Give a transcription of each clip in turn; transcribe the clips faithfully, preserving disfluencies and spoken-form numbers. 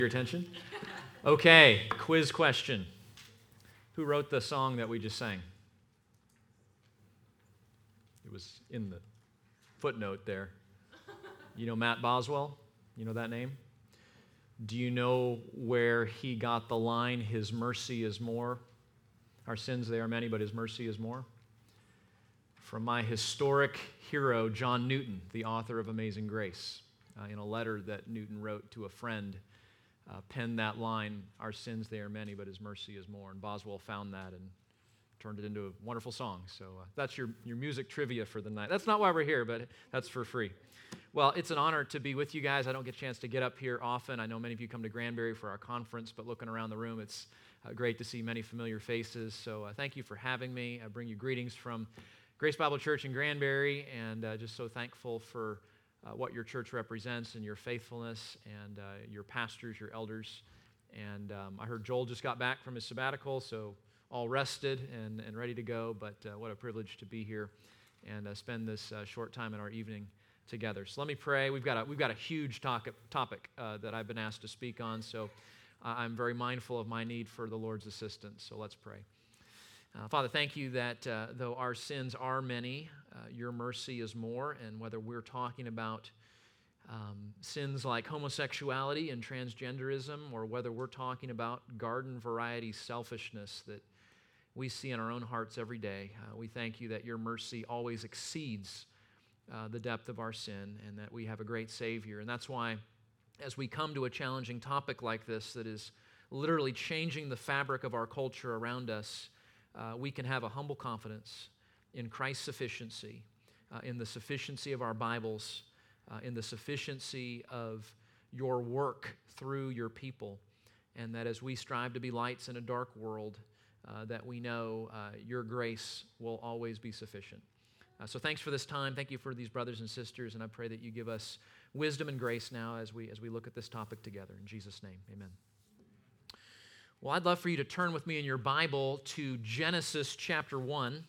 Your attention? Okay, quiz question. Who wrote the song that we just sang? It was in the footnote there. You know Matt Boswell? You know that name? Do you know where he got the line, "His mercy is more"? Our sins, they are many, but His mercy is more. From my historic hero, John Newton, the author of Amazing Grace, uh, in a letter that Newton wrote to a friend, uh, penned that line, "Our sins, they are many, but His mercy is more." And Boswell found that and turned it into a wonderful song. So uh, that's your, your music trivia for the night. That's not why we're here, but that's for free. Well, it's an honor to be with you guys. I don't get a chance to get up here often. I know many of you come to Granbury for our conference, but looking around the room, it's uh, great to see many familiar faces. So uh, thank you for having me. I bring you greetings from Grace Bible Church in Granbury, and uh, just so thankful for uh, what your church represents and your faithfulness and uh, your pastors, your elders. And um, I heard Joel just got back from his sabbatical, so all rested and, and ready to go, but uh, what a privilege to be here and uh, spend this uh, short time in our evening together. So let me pray. We've got a, we've got a huge topic, topic uh, that I've been asked to speak on, so uh, I'm very mindful of my need for the Lord's assistance, so let's pray. Uh, Father, thank you that uh, though our sins are many, uh, your mercy is more, and whether we're talking about um, sins like homosexuality and transgenderism, or whether we're talking about garden variety selfishness that we see in our own hearts every day, uh, we thank you that your mercy always exceeds uh, the depth of our sin, and that we have a great Savior. And that's why, as we come to a challenging topic like this that is literally changing the fabric of our culture around us, Uh, we can have a humble confidence in Christ's sufficiency, uh, in the sufficiency of our Bibles, uh, in the sufficiency of your work through your people, and that as we strive to be lights in a dark world, uh, that we know uh, your grace will always be sufficient. Uh, so thanks for this time. Thank you for these brothers and sisters, and I pray that you give us wisdom and grace now as we as we look at this topic together. In Jesus' name, amen. Well, I'd love for you to turn with me in your Bible to Genesis chapter one.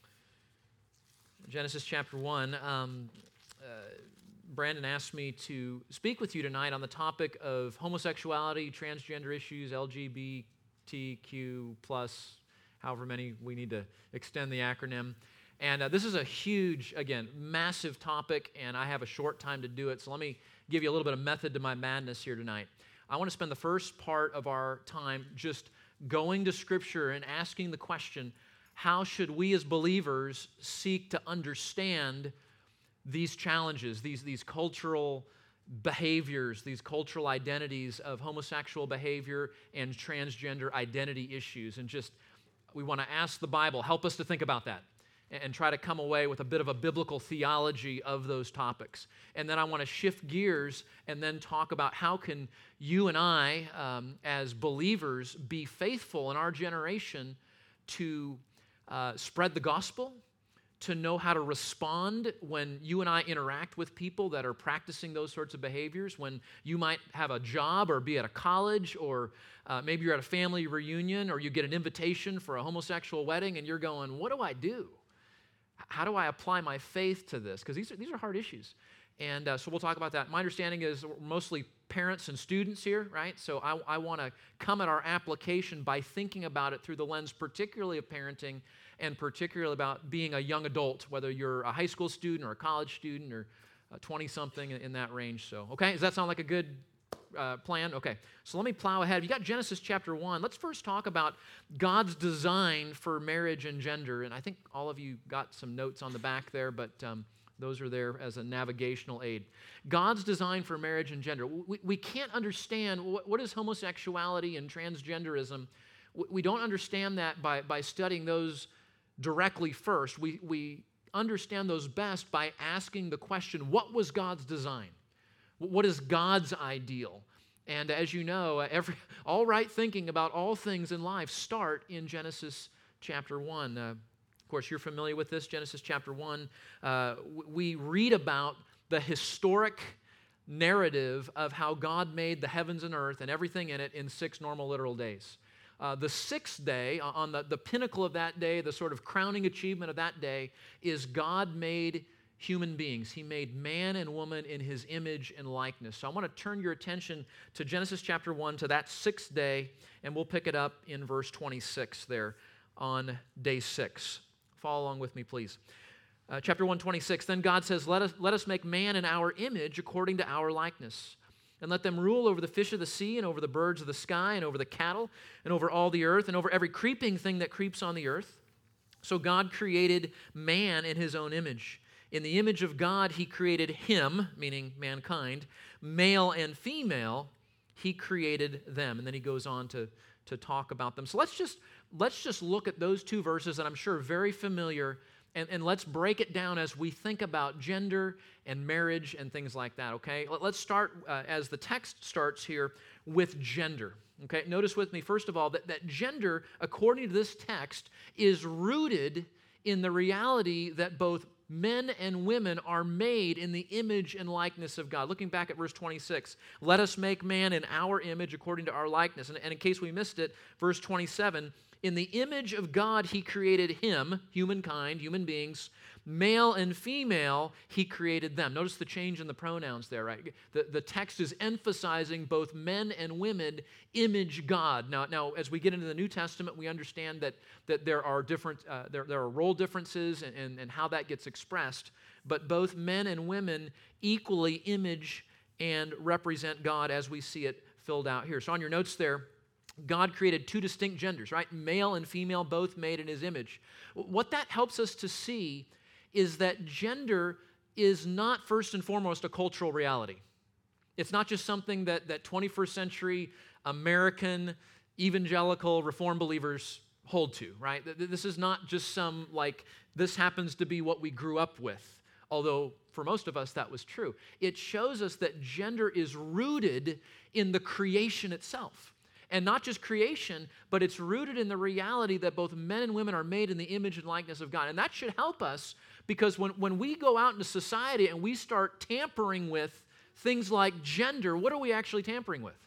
Genesis chapter one. Um, uh, Brandon asked me to speak with you tonight on the topic of homosexuality, transgender issues, L G B T Q plus, however many we need to extend the acronym. And uh, this is a huge, again, massive topic, and I have a short time to do it, so let me give you a little bit of method to my madness here tonight. I want to spend the first part of our time just going to Scripture and asking the question, how should we as believers seek to understand these challenges, these, these cultural behaviors, these cultural identities of homosexual behavior and transgender identity issues? And just, we want to ask the Bible, help us to think about that, and try to come away with a bit of a biblical theology of those topics. And then I want to shift gears and then talk about how can you and I, um, as believers, be faithful in our generation to uh, spread the gospel, to know how to respond when you and I interact with people that are practicing those sorts of behaviors, when you might have a job or be at a college, or uh, maybe you're at a family reunion, or you get an invitation for a homosexual wedding and you're going, what do I do? How do I apply my faith to this? Because these are, these are hard issues. And uh, so we'll talk about that. My understanding is we're mostly parents and students here, right? So I, I want to come at our application by thinking about it through the lens particularly of parenting and particularly about being a young adult, whether you're a high school student or a college student or twenty-something in that range. So, okay, does that sound like a good uh, plan? Okay, so let me plow ahead. You got Genesis chapter one. Let's first talk about God's design for marriage and gender. And I think all of you got some notes on the back there, but um, those are there as a navigational aid. God's design for marriage and gender. We, we can't understand what, what is homosexuality and transgenderism. We don't understand that by, by studying those directly first. We, we understand those best by asking the question, what was God's design? What is God's ideal? And as you know, every all right thinking about all things in life start in Genesis chapter one. Uh, of course, you're familiar with this, Genesis chapter one. Uh, we read about the historic narrative of how God made the heavens and earth and everything in it in six normal literal days. Uh, the sixth day, on the, the pinnacle of that day, the sort of crowning achievement of that day, is God made human beings. He made man and woman in his image and likeness. So I want to turn your attention to Genesis chapter one, to that sixth day, and we'll pick it up in verse twenty-six there on day six. Follow along with me, please. Uh, chapter one, twenty-six, then God says, let us, let us make man in our image according to our likeness, and let them rule over the fish of the sea and over the birds of the sky and over the cattle and over all the earth and over every creeping thing that creeps on the earth. So God created man in his own image. In the image of God, he created him, meaning mankind, male and female, he created them. And then he goes on to, to talk about them. So let's just, let's just look at those two verses that I'm sure are very familiar, and, and let's break it down as we think about gender and marriage and things like that, okay? Let's start, uh, as the text starts here, with gender. Okay, notice with me, first of all, that, that gender, according to this text, is rooted in the reality that both men and women are made in the image and likeness of God. Looking back at verse twenty-six, let us make man in our image according to our likeness. And, and in case we missed it, verse twenty-seven, in the image of God he created him, humankind, human beings, male and female, he created them. Notice the change in the pronouns there, right? The, the text is emphasizing both men and women image God. Now, now, as we get into the New Testament, we understand that, that there are different, uh, there, there are role differences and, and, and how that gets expressed, but both men and women equally image and represent God as we see it filled out here. So on your notes there, God created two distinct genders, right? Male and female, both made in his image. What that helps us to see is that gender is not first and foremost a cultural reality. It's not just something that, that twenty-first century American evangelical Reformed believers hold to, right? This is not just some, like, this happens to be what we grew up with, although for most of us that was true. It shows us that gender is rooted in the creation itself. And not just creation, but it's rooted in the reality that both men and women are made in the image and likeness of God. And that should help us, because when, when we go out into society and we start tampering with things like gender, what are we actually tampering with?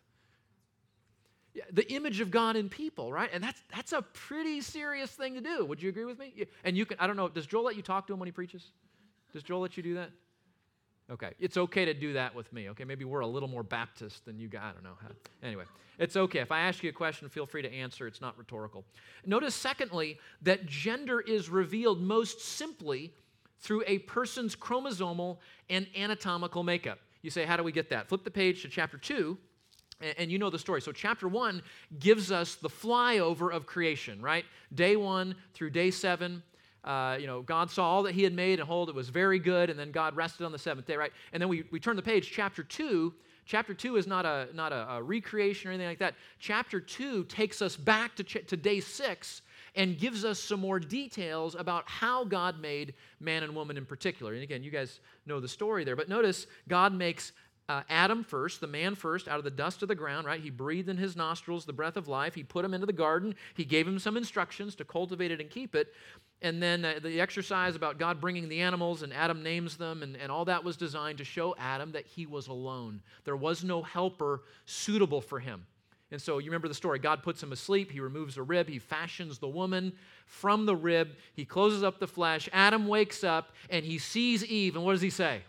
Yeah, the image of God in people, right? And that's that's a pretty serious thing to do. Would you agree with me? And you can, I don't know, does Joel let you talk to him when he preaches? Does Joel let you do that? Okay, it's okay to do that with me, okay? Maybe we're a little more Baptist than you guys, I don't know. Anyway, it's okay. If I ask you a question, feel free to answer. It's not rhetorical. Notice, secondly, that gender is revealed most simply through a person's chromosomal and anatomical makeup. You say, how do we get that? Flip the page to chapter two, and, and you know the story. So chapter one gives us the flyover of creation, right? Day one through day seven. Uh, you know, God saw all that he had made, and hold, it was very good, and then God rested on the seventh day, right? And then we, we turn the page, chapter two. Chapter two is not a not a, a recreation or anything like that. Chapter two takes us back to, ch- to day six and gives us some more details about how God made man and woman in particular. And again, you guys know the story there, but notice God makes Uh, Adam first, the man first, out of the dust of the ground, right? He breathed in his nostrils the breath of life. He put him into the garden. He gave him some instructions to cultivate it and keep it. And then uh, the exercise about God bringing the animals, and Adam names them, and, and all that was designed to show Adam that he was alone. There was no helper suitable for him. And so you remember the story. God puts him asleep. He removes a rib. He fashions the woman from the rib. He closes up the flesh. Adam wakes up, and he sees Eve. And what does he say?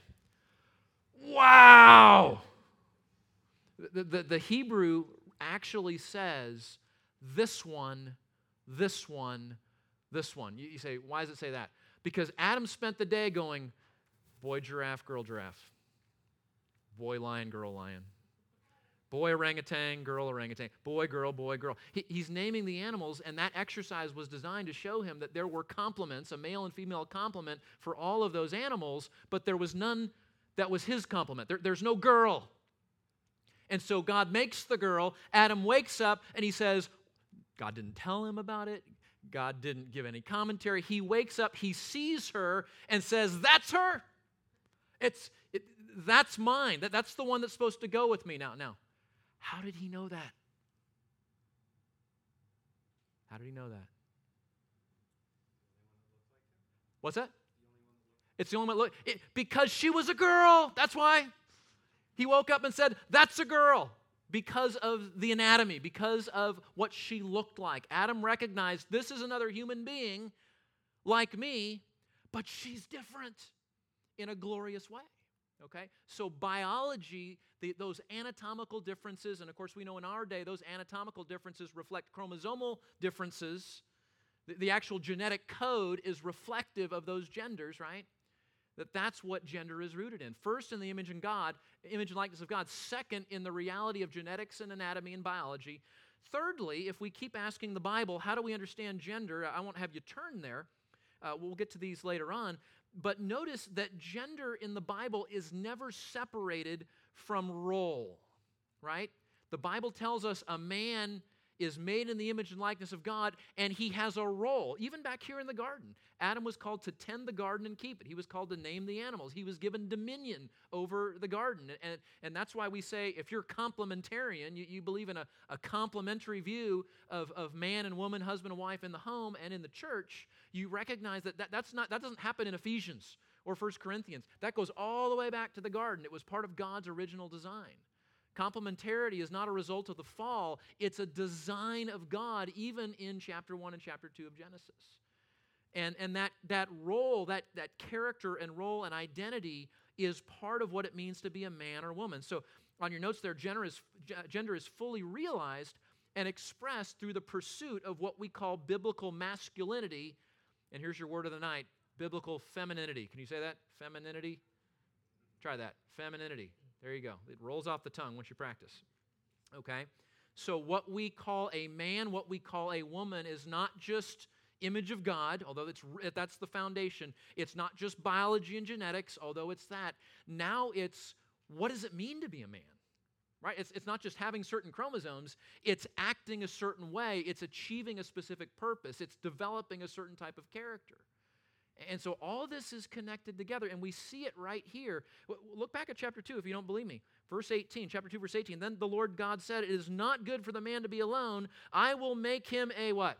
Wow! The, the, the Hebrew actually says, this one, this one, this one. You, you say, why does it say that? Because Adam spent the day going, boy giraffe, girl giraffe. Boy lion, girl lion. Boy orangutan, girl orangutan. Boy, girl, boy, girl. He, he's naming the animals, and that exercise was designed to show him that there were complements, a male and female complement for all of those animals, but there was none that was his complement. There, there's no girl. And so God makes the girl. Adam wakes up and he says, God didn't tell him about it. God didn't give any commentary. He wakes up, he sees her and says, that's her. It's it, that's mine. That, that's the one that's supposed to go with me now. Now, how did he know that? How did he know that? What's that? It's the only one that looked, it, because she was a girl. That's why. He woke up and said, that's a girl. Because of the anatomy, because of what she looked like. Adam recognized this is another human being like me, but she's different in a glorious way. Okay? So biology, the, those anatomical differences, and of course we know in our day those anatomical differences reflect chromosomal differences. The, the actual genetic code is reflective of those genders, right? That that's what gender is rooted in. First, in the image and God, image and likeness of God. Second, in the reality of genetics and anatomy and biology. Thirdly, if we keep asking the Bible, how do we understand gender? I won't have you turn there. Uh, we'll get to these later on. But notice that gender in the Bible is never separated from role, right? The Bible tells us a man is made in the image and likeness of God, and he has a role. Even back here in the garden, Adam was called to tend the garden and keep it. He was called to name the animals. He was given dominion over the garden. And, and that's why we say if you're complementarian, you, you believe in a, a complementary view of, of man and woman, husband and wife in the home and in the church, you recognize that, that that's not, that doesn't happen in Ephesians or First Corinthians. That goes all the way back to the garden. It was part of God's original design. Complementarity is not a result of the fall. It's a design of God, even in chapter one and chapter two of Genesis. And, and that, that role, that, that character and role and identity is part of what it means to be a man or woman. So on your notes there, gender is, gender is fully realized and expressed through the pursuit of what we call biblical masculinity. And here's your word of the night, biblical femininity. Can you say that? Femininity? Try that. Femininity. There you go. It rolls off the tongue once you practice. Okay? So what we call a man, what we call a woman is not just image of God, although it's, that's the foundation. It's not just biology and genetics, although it's that. Now it's, what does it mean to be a man? Right? It's, it's not just having certain chromosomes. It's acting a certain way. It's achieving a specific purpose. It's developing a certain type of character. And so all this is connected together, and we see it right here. Look back at chapter two if you don't believe me. Verse eighteen, chapter two, verse eighteen. Then the Lord God said, "It is not good for the man to be alone. I will make him a" what?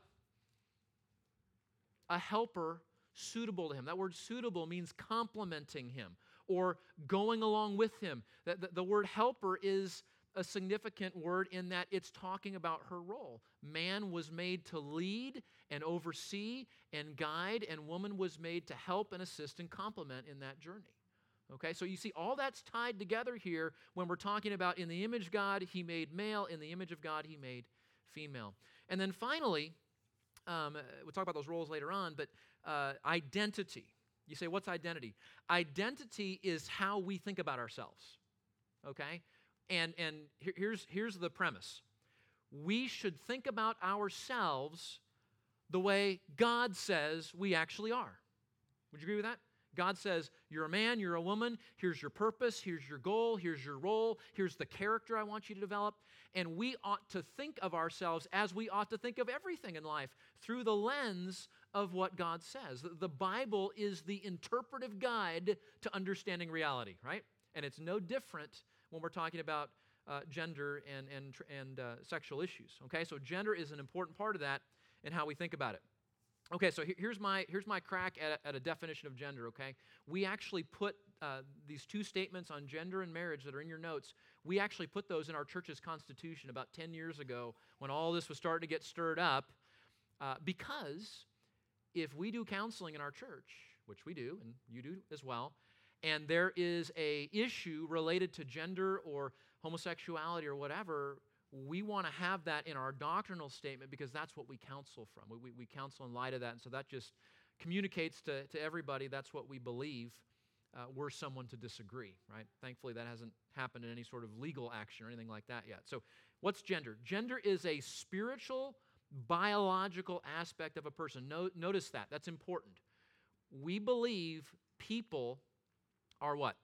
A helper suitable to him. That word suitable means complementing him or going along with him. The, the, the word helper is a significant word in that it's talking about her role. Man was made to lead and oversee and guide, and woman was made to help and assist and complement in that journey. Okay, so you see all that's tied together here when we're talking about in the image of God, he made male, in the image of God, he made female. And then finally, um, we'll talk about those roles later on, but uh, identity. You say, what's identity? Identity is how we think about ourselves, okay? And, and here's, here's the premise. We should think about ourselves the way God says we actually are. Would you agree with that? God says, you're a man, you're a woman, here's your purpose, here's your goal, here's your role, here's the character I want you to develop. And we ought to think of ourselves as we ought to think of everything in life, through the lens of what God says. The Bible is the interpretive guide to understanding reality, right? And it's no different when we're talking about uh, gender and, and, and uh, sexual issues, okay? So gender is an important part of that and how we think about it. Okay, so here's my, here's my crack at a, at a definition of gender, okay? We actually put uh, these two statements on gender and marriage that are in your notes, we actually put those in our church's constitution about ten years ago when all this was starting to get stirred up, uh, because if we do counseling in our church, which we do, and you do as well, and there is a issue related to gender or homosexuality or whatever, we want to have that in our doctrinal statement because that's what we counsel from. We, we, we counsel in light of that, and so that just communicates to, to everybody that's what we believe. Uh, we're someone to disagree, right? Thankfully, that hasn't happened in any sort of legal action or anything like that yet. So what's gender? Gender is a spiritual, biological aspect of a person. No, notice that. That's important. We believe people are what?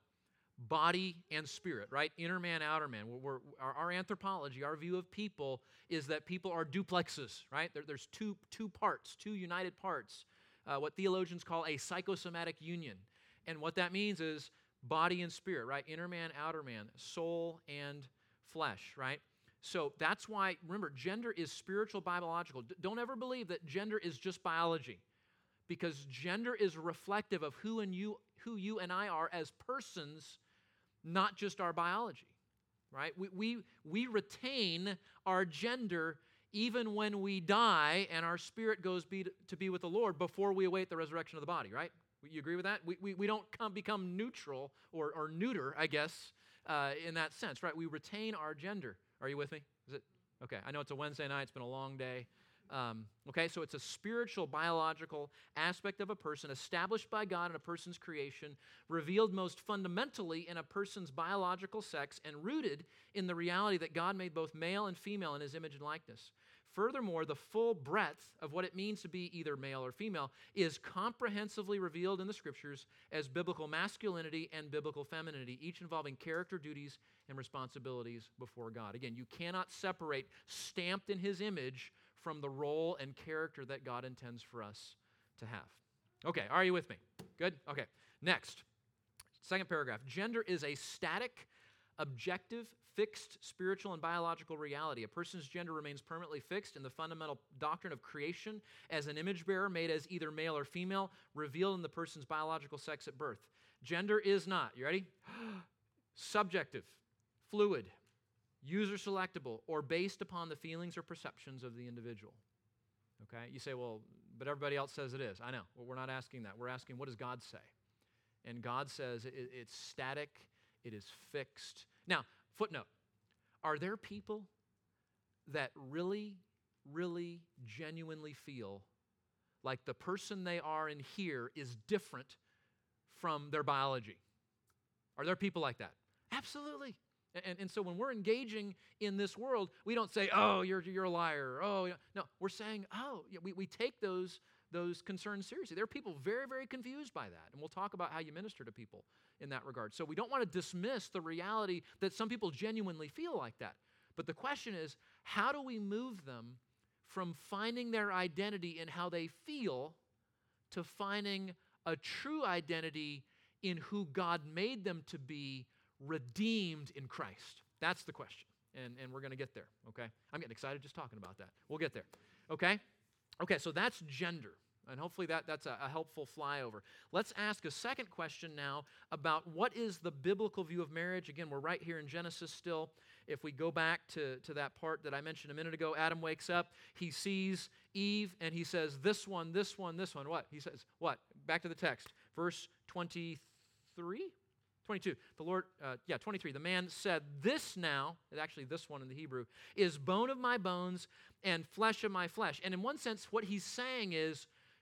Body and spirit, right? Inner man, outer man. We're, we're, our, our anthropology, our view of people is that people are duplexes, right? There, there's two, two parts, two united parts, uh, what theologians call a psychosomatic union. And what that means is body and spirit, right? Inner man, outer man, soul and flesh, right? So that's why, remember, gender is spiritual, biological. D- don't ever believe that gender is just biology, because gender is reflective of who and you, who you and I are as persons, not just our biology, right? We, we, we retain our gender even when we die and our spirit goes be to, to be with the Lord before we await the resurrection of the body, right? You agree with that? We, we, we don't come, become neutral or, or neuter, I guess, uh, in that sense, right? We retain our gender. Are you with me? Is it? Okay, I know it's a Wednesday night. It's been a long day. Um, okay, so it's a spiritual, biological aspect of a person established by God in a person's creation, revealed most fundamentally in a person's biological sex, and rooted in the reality that God made both male and female in his image and likeness. Furthermore, the full breadth of what it means to be either male or female is comprehensively revealed in the Scriptures as biblical masculinity and biblical femininity, each involving character, duties, and responsibilities before God. Again, you cannot separate stamped in his image from the role and character that God intends for us to have. Okay, are you with me? Good? Okay, next. Second paragraph. Gender is a static, objective, fixed spiritual and biological reality. A person's gender remains permanently fixed in the fundamental doctrine of creation as an image bearer made as either male or female, revealed in the person's biological sex at birth. Gender is not, you ready? Subjective, fluid, user selectable, or based upon the feelings or perceptions of the individual. Okay? You say, well, but everybody else says it is. I know. Well, we're not asking that. We're asking, what does God say? And God says it, it's static, it is fixed. Now, footnote, are there people that really, really, genuinely feel like the person they are in here is different from their biology? Are there people like that? Absolutely. And, and so when we're engaging in this world, we don't say, oh, you're, you're a liar. Oh, yeah. No, we're saying, oh, yeah, we, we take those, those concerns seriously. There are people very, very confused by that. And we'll talk about how you minister to people in that regard. So we don't want to dismiss the reality that some people genuinely feel like that. But the question is, how do we move them from finding their identity in how they feel to finding a true identity in who God made them to be, redeemed in Christ? That's the question, and, and we're going to get there, okay? I'm getting excited just talking about that. We'll get there, okay? Okay, so that's gender, and hopefully that, that's a, a helpful flyover. Let's ask a second question now about what is the biblical view of marriage. Again, we're right here in Genesis still. If we go back to, to that part that I mentioned a minute ago, Adam wakes up, he sees Eve, and he says, this one, this one, this one. What? He says, what? Back to the text, verse twenty-three? twenty-two, the Lord, uh, yeah, twenty-three, the man said, this now, actually this one in the Hebrew, is bone of my bones and flesh of my flesh. And in one sense, what he's saying is,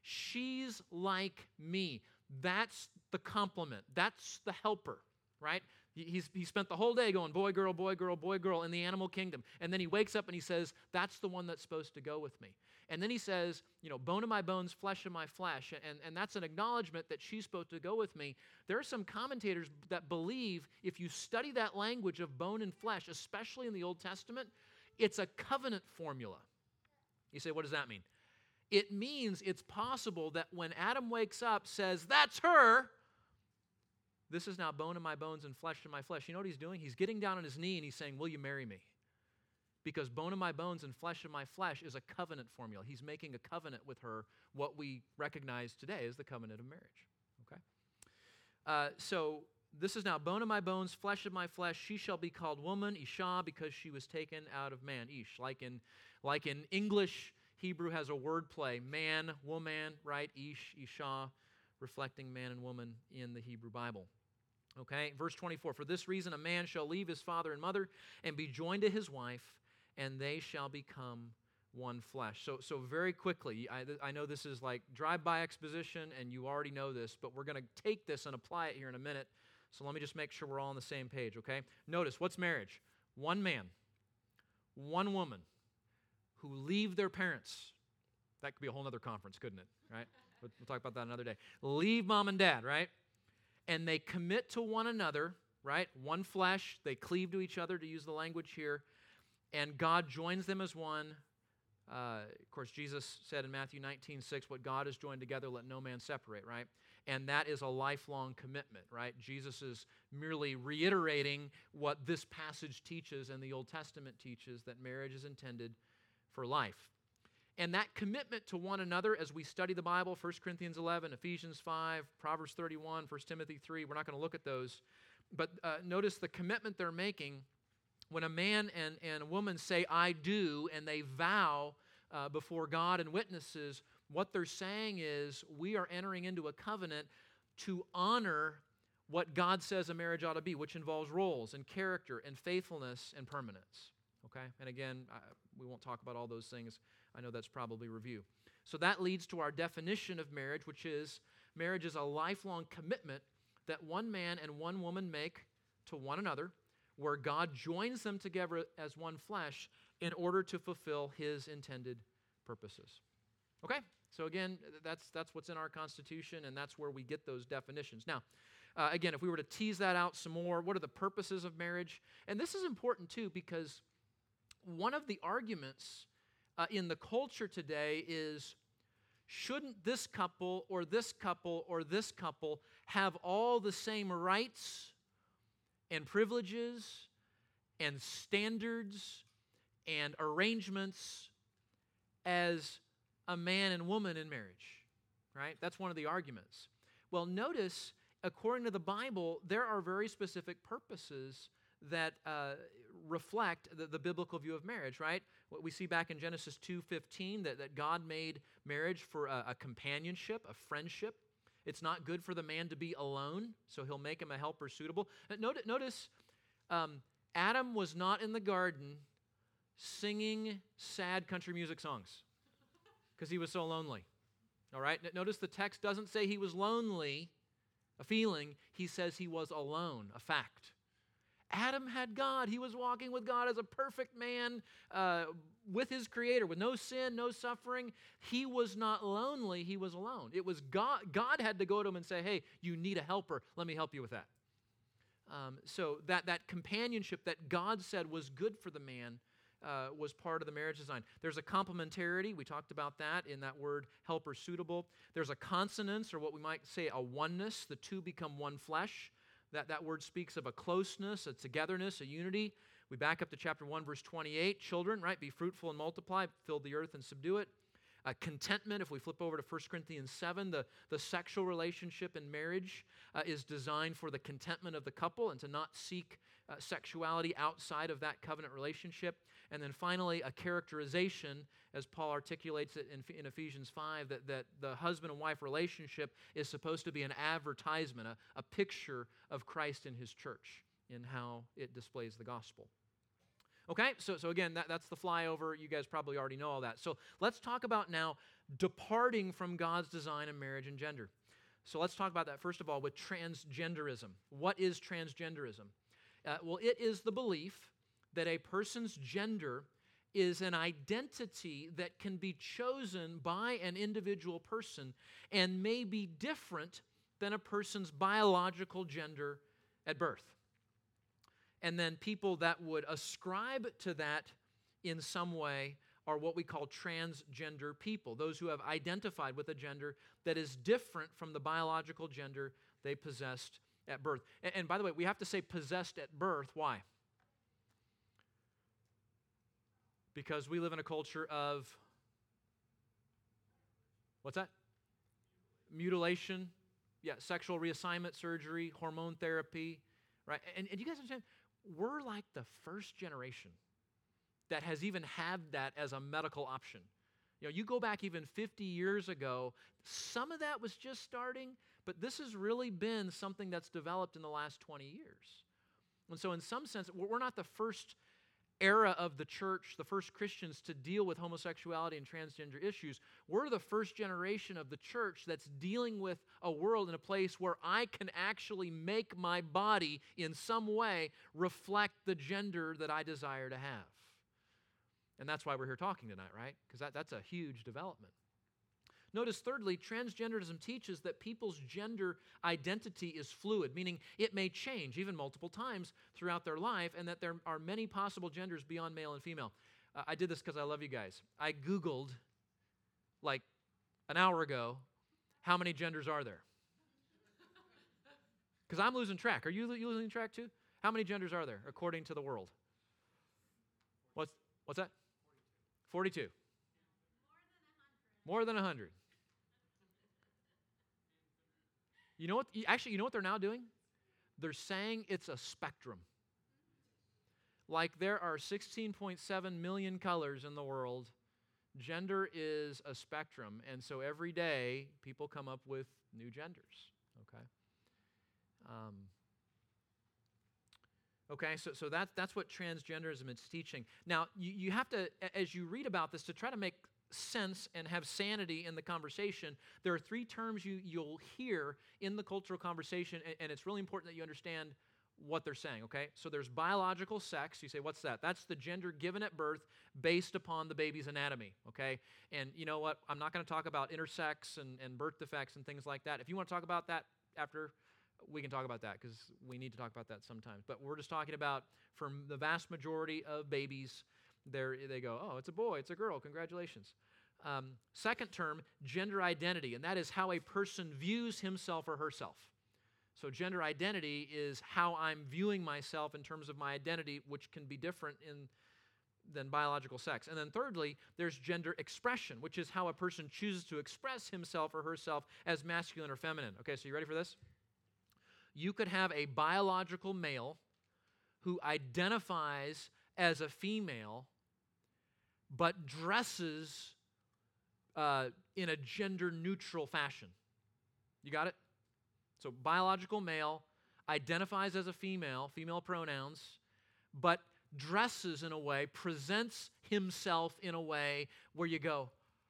she's like me. That's the compliment. That's the helper, right? He's, he spent the whole day going, boy, girl, boy, girl, boy, girl, in the animal kingdom. And then he wakes up and he says, that's the one that's supposed to go with me. And then he says, you know, bone of my bones, flesh of my flesh. And, and that's an acknowledgement that she's supposed to go with me. There are some commentators that believe if you study that language of bone and flesh, especially in the Old Testament, it's a covenant formula. You say, what does that mean? It means it's possible that when Adam wakes up, says, that's her, this is now bone of my bones and flesh of my flesh. You know what he's doing? He's getting down on his knee and he's saying, will you marry me? Because bone of my bones and flesh of my flesh is a covenant formula. He's making a covenant with her, what we recognize today as the covenant of marriage. Okay? Uh, so this is now bone of my bones, flesh of my flesh. She shall be called woman, Isha, because she was taken out of man, Ish. Like in, like in English, Hebrew has a word play, man, woman, right? Ish, Isha, reflecting man and woman in the Hebrew Bible. Okay, verse twenty-four, for this reason a man shall leave his father and mother and be joined to his wife, and they shall become one flesh. So, so very quickly, I, I know this is like drive-by exposition, and you already know this, but we're going to take this and apply it here in a minute. So let me just make sure we're all on the same page, okay? Notice, what's marriage? One man, one woman who leave their parents. That could be a whole other conference, couldn't it? Right? We'll, we'll talk about that another day. Leave mom and dad, right? And they commit to one another, right? One flesh. They cleave to each other, to use the language here. And God joins them as one. Uh, of course, Jesus said in Matthew nineteen six, what God has joined together, let no man separate, right? And that is a lifelong commitment, right? Jesus is merely reiterating what this passage teaches and the Old Testament teaches, that marriage is intended for life. And that commitment to one another as we study the Bible, First Corinthians eleven, Ephesians five, Proverbs thirty-one, First Timothy three, we're not going to look at those. But uh, notice the commitment they're making when a man and, and a woman say, I do, and they vow uh, before God and witnesses, what they're saying is, we are entering into a covenant to honor what God says a marriage ought to be, which involves roles and character and faithfulness and permanence. Okay? And again, I, we won't talk about all those things. I know that's probably review. So that leads to our definition of marriage, which is marriage is a lifelong commitment that one man and one woman make to one another, where God joins them together as one flesh in order to fulfill His intended purposes. Okay? So again, that's, that's what's in our Constitution, and that's where we get those definitions. Now, uh, again, if we were to tease that out some more, what are the purposes of marriage? And this is important too, because one of the arguments uh, in the culture today is, shouldn't this couple or this couple or this couple have all the same rights and privileges and standards and arrangements as a man and woman in marriage, right? That's one of the arguments. Well, notice, according to the Bible, there are very specific purposes that uh, reflect the, the biblical view of marriage, right? What we see back in Genesis two fifteen, that, that God made marriage for a, a companionship, a friendship. It's not good for the man to be alone, so He'll make him a helper suitable. Notice, notice um, Adam was not in the garden singing sad country music songs because he was so lonely. All right? Notice the text doesn't say he was lonely, a feeling. He says he was alone, a fact. Adam had God. He was walking with God as a perfect man uh, with his Creator, with no sin, no suffering. He was not lonely. He was alone. It was God. God had to go to him and say, hey, you need a helper. Let me help you with that. Um, so that, that companionship that God said was good for the man uh, was part of the marriage design. There's a complementarity. We talked about that in that word helper suitable. There's a consonance, or what we might say a oneness. The two become one flesh. That, that word speaks of a closeness, a togetherness, a unity. We back up to chapter one, verse twenty-eight. Children, right, be fruitful and multiply, fill the earth and subdue it. Uh, contentment, if we flip over to First Corinthians seven, the, the sexual relationship in marriage uh, is designed for the contentment of the couple and to not seek uh, sexuality outside of that covenant relationship. And then finally, a characterization, as Paul articulates it in, in Ephesians five, that, that the husband and wife relationship is supposed to be an advertisement, a, a picture of Christ in His church in how it displays the gospel. Okay, so, so again, that, that's the flyover. You guys probably already know all that. So let's talk about now departing from God's design of marriage and gender. So let's talk about that, first of all, with transgenderism. What is transgenderism? Uh, well, it is the belief that a person's gender is an identity that can be chosen by an individual person and may be different than a person's biological gender at birth. And then people that would ascribe to that in some way are what we call transgender people, those who have identified with a gender that is different from the biological gender they possessed at birth. And, and by the way, we have to say possessed at birth. Why? Because we live in a culture of, what's that? Mutilation. Yeah, sexual reassignment surgery, hormone therapy, right? And, and you guys understand, we're like the first generation that has even had that as a medical option. You know, you go back even fifty years ago, some of that was just starting, but this has really been something that's developed in the last twenty years. And so in some sense, we're not the first era of the church, the first Christians to deal with homosexuality and transgender issues. We're the first generation of the church that's dealing with a world in a place where I can actually make my body in some way reflect the gender that I desire to have. And that's why we're here talking tonight, right? Because that, that's a huge development. Notice, thirdly, transgenderism teaches that people's gender identity is fluid, meaning it may change even multiple times throughout their life, and that there are many possible genders beyond male and female. Uh, I did this because I love you guys. I Googled, like an hour ago, how many genders are there? Because I'm losing track. Are you, you losing track too? How many genders are there according to the world? What's, what's that? forty-two. More than one hundred. You know what? Actually, you know what they're now doing? They're saying it's a spectrum. Like there are sixteen point seven million colors in the world. Gender is a spectrum. And so every day, people come up with new genders. okay? Um, okay, so, so that, that's what transgenderism is teaching. Now, you, you have to, as you read about this, to try to make sense and have sanity in the conversation, there are three terms you, you'll hear in the cultural conversation, and, and it's really important that you understand what they're saying, okay? So there's biological sex. You say, what's that? That's the gender given at birth based upon the baby's anatomy, okay? And you know what? I'm not going to talk about intersex and, and birth defects and things like that. If you want to talk about that after, we can talk about that because we need to talk about that sometimes. But we're just talking about, for the vast majority of babies, they're, they go, oh, it's a boy, it's a girl, congratulations. Um, second term, gender identity, and that is how a person views himself or herself. So gender identity is how I'm viewing myself in terms of my identity, which can be different in than biological sex. And then thirdly, there's gender expression, which is how a person chooses to express himself or herself as masculine or feminine. Okay, so you ready for this? You could have a biological male who identifies as a female, but dresses uh, in a gender-neutral fashion. You got it? So biological male identifies as a female, female pronouns, but dresses in a way, presents himself in a way where you go,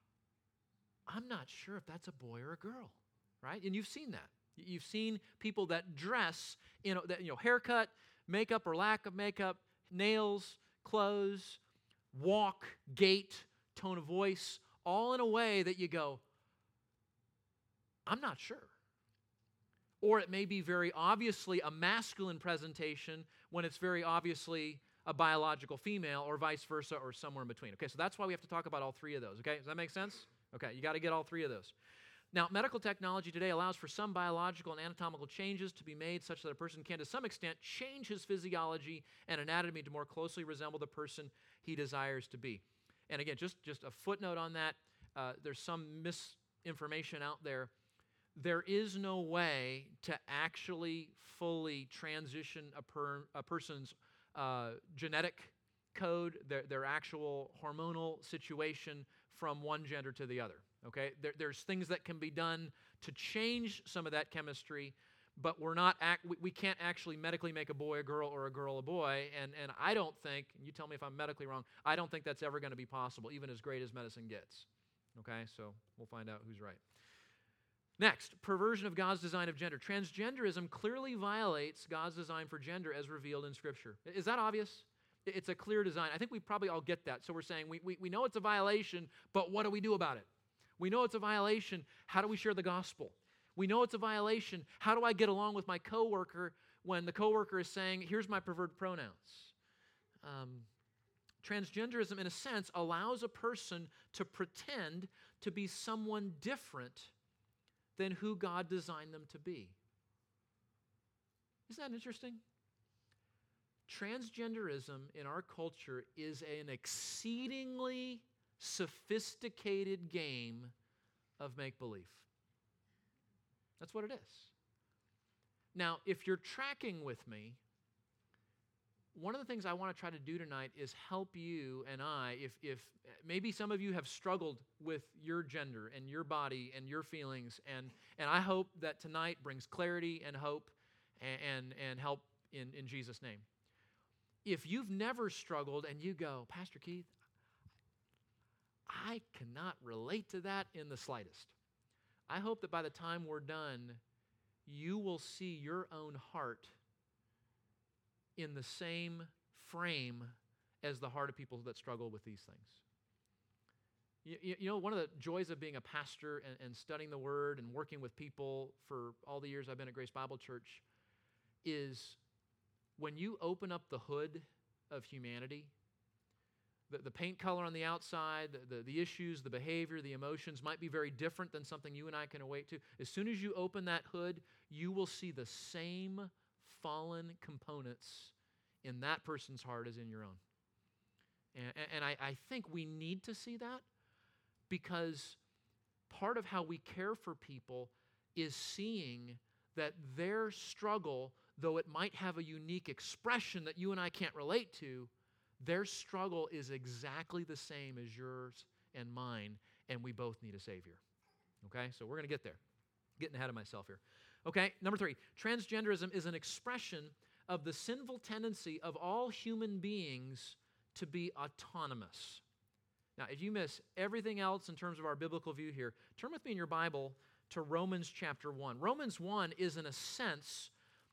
I'm not sure if that's a boy or a girl, right? And you've seen that. You've seen people that dress, you know, that, you know, haircut, makeup or lack of makeup, nails, clothes, walk, gait, tone of voice, all in a way that you go, I'm not sure. Or it may be very obviously a masculine presentation when it's very obviously a biological female, or vice versa, or somewhere in between. Okay, so that's why we have to talk about all three of those, okay? Does that make sense? Okay, you got to get all three of those. Now, medical technology today allows for some biological and anatomical changes to be made such that a person can, to some extent, change his physiology and anatomy to more closely resemble the person he desires to be. And again, just, just a footnote on that, uh, there's some misinformation out there. There is no way to actually fully transition a, per, a person's uh, genetic code, their, their actual hormonal situation from one gender to the other, okay? There, there's things that can be done to change some of that chemistry, but we're not, act, we, we can't actually medically make a boy a girl or a girl a boy, and, and I don't think, and you tell me if I'm medically wrong, I don't think that's ever going to be possible, even as great as medicine gets, okay? So we'll find out who's right. Next, perversion of God's design of gender. Transgenderism clearly violates God's design for gender as revealed in Scripture. Is that obvious? It's a clear design. I think we probably all get that. So we're saying we, we, we know it's a violation, but what do we do about it? We know it's a violation. How do we share the gospel? We know it's a violation. How do I get along with my coworker when the coworker is saying, here's my preferred pronouns? Um, transgenderism, in a sense, allows a person to pretend to be someone different than who God designed them to be. Isn't that interesting? Transgenderism in our culture is an exceedingly sophisticated game of make-believe. That's what it is. Now, if you're tracking with me, one of the things I want to try to do tonight is help you and I, if, if maybe some of you have struggled with your gender and your body and your feelings, and, and I hope that tonight brings clarity and hope and, and, and help in, in Jesus' name. If you've never struggled and you go, Pastor Keith, I cannot relate to that in the slightest. I hope that by the time we're done, you will see your own heart in the same frame as the heart of people that struggle with these things. You, you know, one of the joys of being a pastor and, and studying the Word and working with people for all the years I've been at Grace Bible Church is when you open up the hood of humanity, the, the paint color on the outside, the, the, the issues, the behavior, the emotions might be very different than something you and I can await to. As soon as you open that hood, you will see the same fallen components in that person's heart as in your own. And, and I, I think we need to see that because part of how we care for people is seeing that their struggle, though it might have a unique expression that you and I can't relate to, their struggle is exactly the same as yours and mine, and we both need a Savior. Okay? So we're going to get there. Getting ahead of myself here. Okay, number three, transgenderism is an expression of the sinful tendency of all human beings to be autonomous. Now, if you miss everything else in terms of our biblical view here, turn with me in your Bible to Romans chapter one. Romans one is, in a sense,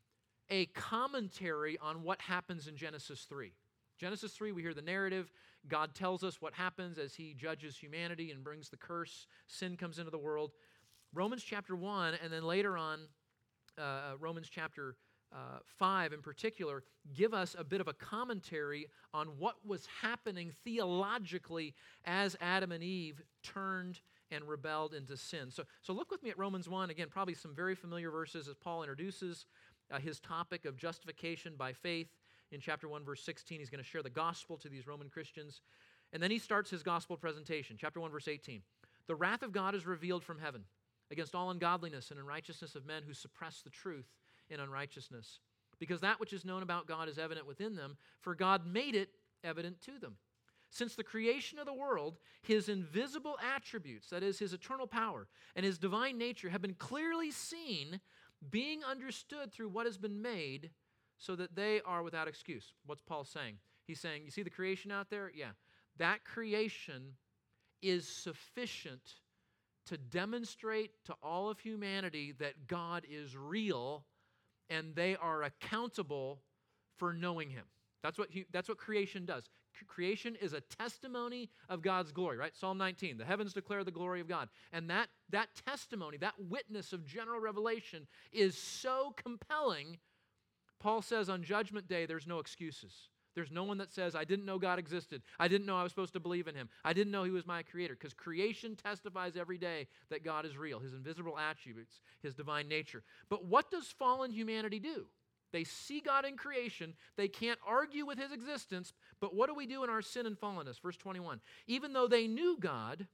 a commentary on what happens in Genesis three. Genesis three, we hear the narrative. God tells us what happens as he judges humanity and brings the curse. Sin comes into the world. Romans chapter one, and then later on, uh, Romans chapter uh, five in particular, give us a bit of a commentary on what was happening theologically as Adam and Eve turned and rebelled into sin. So, so look with me at Romans one. Again, probably some very familiar verses as Paul introduces uh, his topic of justification by faith. In chapter one, verse sixteen, he's going to share the gospel to these Roman Christians. And then he starts his gospel presentation. Chapter one, verse eighteen. The wrath of God is revealed from heaven against all ungodliness and unrighteousness of men who suppress the truth in unrighteousness. Because that which is known about God is evident within them, for God made it evident to them. Since the creation of the world, his invisible attributes, that is, his eternal power, and his divine nature have been clearly seen, being understood through what has been made, so that they are without excuse. What's Paul saying? He's saying, you see the creation out there? Yeah. That creation is sufficient to demonstrate to all of humanity that God is real and they are accountable for knowing him. That's what, he, that's what creation does. C- creation is a testimony of God's glory, right? Psalm nineteen, the heavens declare the glory of God. And that, that testimony, that witness of general revelation is so compelling. Paul says on Judgment Day, there's no excuses. There's no one that says, I didn't know God existed. I didn't know I was supposed to believe in him. I didn't know he was my creator. Because creation testifies every day that God is real, his invisible attributes, his divine nature. But what does fallen humanity do? They see God in creation. They can't argue with his existence. But what do we do in our sin and fallenness? Verse twenty-one. Even though they knew God,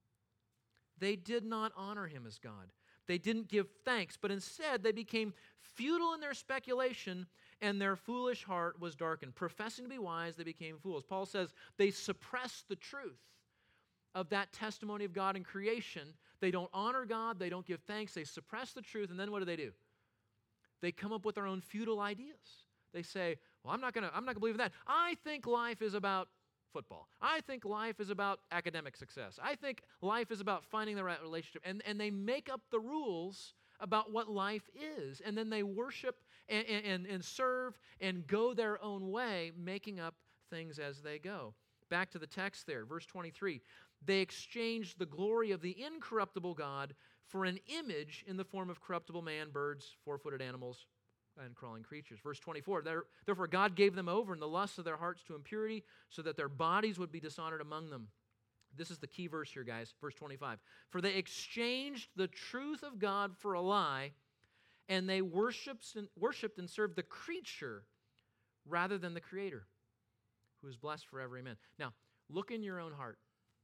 they did not honor him as God. They didn't give thanks, but instead they became futile in their speculation, and their foolish heart was darkened. Professing to be wise, they became fools. Paul says they suppressed the truth of that testimony of God in creation. They don't honor God. They don't give thanks. They suppress the truth, and then what do they do? They come up with their own futile ideas. They say, well, I'm not going to I'm not going to believe in that. I think life is about football. I think life is about academic success. I think life is about finding the right relationship. And, and they make up the rules about what life is. And then they worship and, and, and serve and go their own way, making up things as they go. Back to the text there, verse twenty-three. They exchanged the glory of the incorruptible God for an image in the form of corruptible man, birds, four-footed animals, and crawling creatures. Verse twenty-four, therefore God gave them over in the lusts of their hearts to impurity, so that their bodies would be dishonored among them. This is the key verse here, guys. Verse twenty-five. For they exchanged the truth of God for a lie, and they worshipped and, worshipped and served the creature rather than the Creator, who is blessed forever. Amen. Now, look in your own heart.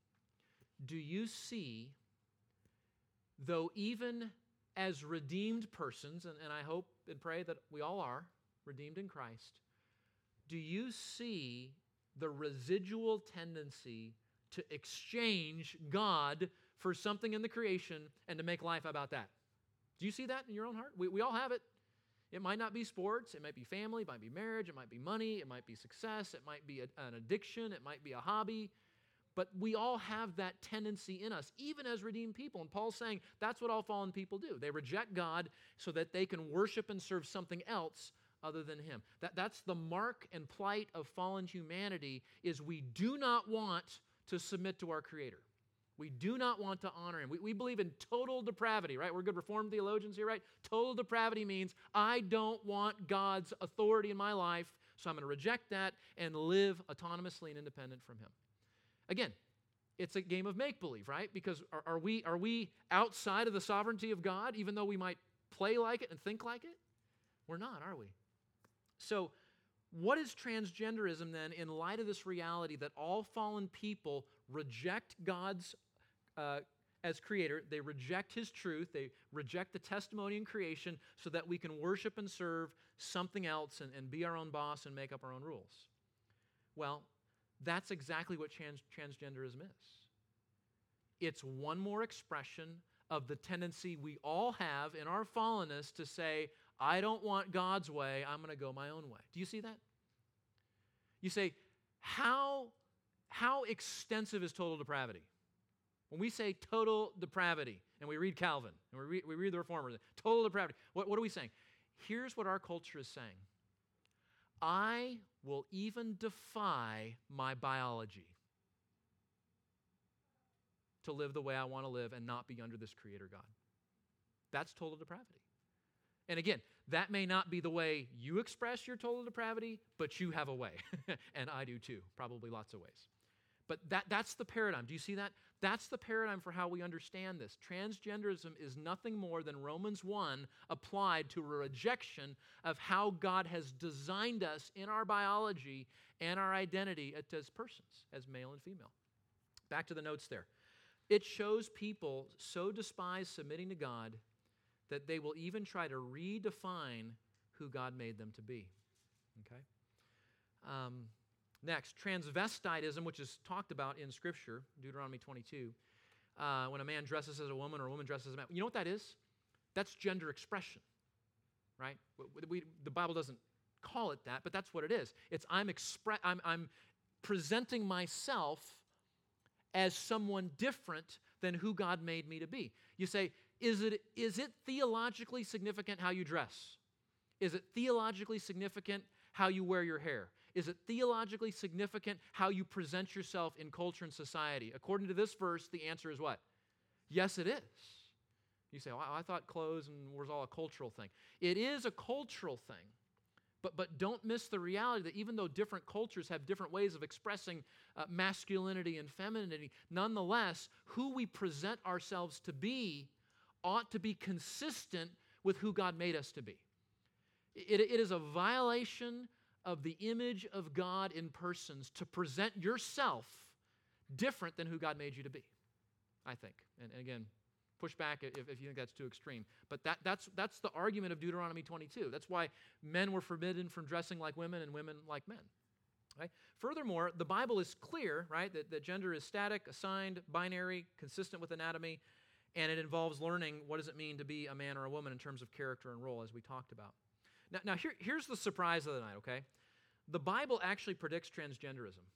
Do you see, though even as redeemed persons, and, and I hope and pray that we all are redeemed in Christ, do you see the residual tendency to exchange God for something in the creation and to make life about that? Do you see that in your own heart? We, we all have it. It might not be sports. It might be family. It might be marriage. It might be money. It might be success. It might be a, an addiction. It might be a hobby. But we all have that tendency in us, even as redeemed people. And Paul's saying that's what all fallen people do. They reject God so that they can worship and serve something else other than him. That, that's the mark and plight of fallen humanity, is we do not want to submit to our Creator. We do not want to honor him. We, we believe in total depravity, right? We're good Reformed theologians here, right? Total depravity means I don't want God's authority in my life, so I'm going to reject that and live autonomously and independent from him. Again, it's a game of make-believe, right? Because are, are, we, are we outside of the sovereignty of God, even though we might play like it and think like it? We're not, are we? So what is transgenderism then in light of this reality that all fallen people reject God's uh, as creator, they reject his truth, they reject the testimony in creation so that we can worship and serve something else and, and be our own boss and make up our own rules? Well, that's exactly what trans- transgenderism is. It's one more expression of the tendency we all have in our fallenness to say, I don't want God's way, I'm going to go my own way. Do you see that? You say, how, how extensive is total depravity? When we say total depravity, and we read Calvin, and we read, we read the Reformers, total depravity, what, what are we saying? Here's what our culture is saying. I will even defy my biology to live the way I want to live and not be under this Creator God. That's total depravity. And again, that may not be the way you express your total depravity, but you have a way. And I do too, probably lots of ways. But that, that's the paradigm. Do you see that? That's the paradigm for how we understand this. Transgenderism is nothing more than Romans one applied to a rejection of how God has designed us in our biology and our identity as persons, as male and female. Back to the notes there. It shows people so despise submitting to God that they will even try to redefine who God made them to be. Okay? Um, next, transvestitism, which is talked about in Scripture, Deuteronomy twenty-two, uh, when a man dresses as a woman or a woman dresses as a man. You know what that is? That's gender expression, right? We, we, the Bible doesn't call it that, but that's what it is. It's I'm, expre- I'm, I'm presenting myself as someone different than who God made me to be. You say, is it, is it theologically significant how you dress? Is it theologically significant how you wear your hair? Is it theologically significant how you present yourself in culture and society? According to this verse, the answer is what? Yes, it is. You say, well, I thought clothes and was all a cultural thing. It is a cultural thing. But, but don't miss the reality that even though different cultures have different ways of expressing uh, masculinity and femininity, nonetheless, who we present ourselves to be ought to be consistent with who God made us to be. It, it is a violation of the image of God in persons to present yourself different than who God made you to be, I think. And, and again, push back if, if you think that's too extreme. But that, that's, that's the argument of Deuteronomy twenty-two. That's why men were forbidden from dressing like women and women like men. Right? Furthermore, the Bible is clear, right, that, that gender is static, assigned, binary, consistent with anatomy, and it involves learning what does it mean to be a man or a woman in terms of character and role, as we talked about. Now, now here, here's the surprise of the night, okay? The Bible actually predicts transgenderism.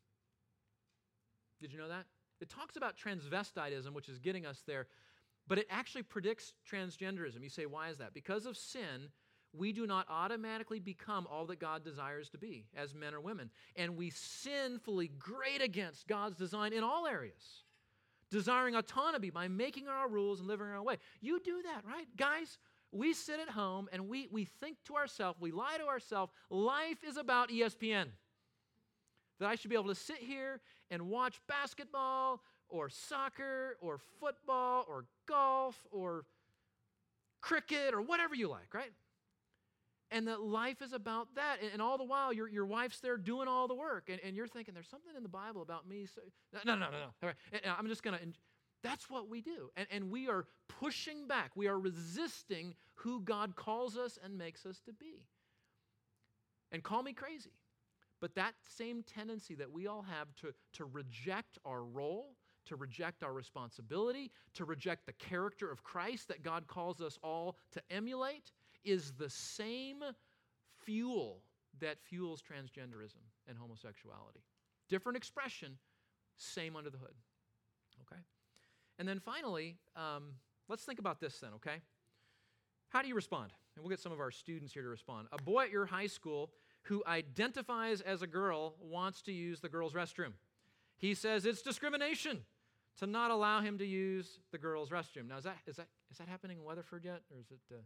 Did you know that? It talks about transvestitism, which is getting us there, but it actually predicts transgenderism. You say, why is that? Because of sin, we do not automatically become all that God desires to be as men or women. And we sinfully grate against God's design in all areas, desiring autonomy by making our rules and living our own way. You do that, right? Guys, we sit at home and we, we think to ourselves, we lie to ourselves, life is about E S P N. That I should be able to sit here and watch basketball or soccer or football or golf or cricket or whatever you like, right? And that life is about that. And, and all the while, your, your wife's there doing all the work. And, and you're thinking, there's something in the Bible about me. So, no, no, no, no. no. All right. And, and I'm just going to, that's what we do. And, and we are pushing back. We are resisting who God calls us and makes us to be. And call me crazy. But that same tendency that we all have to, to reject our role, to reject our responsibility, to reject the character of Christ that God calls us all to emulate, is the same fuel that fuels transgenderism and homosexuality. Different expression, same under the hood. Okay? And then finally, um, let's think about this then, okay? How do you respond? And we'll get some of our students here to respond. A boy at your high school who identifies as a girl wants to use the girls' restroom. He says it's discrimination to not allow him to use the girls' restroom. Now, is that is that is that happening in Weatherford yet, or is it? Uh,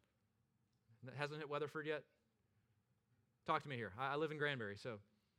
it hasn't hit Weatherford yet. Talk to me here. I, I live in Granbury, so.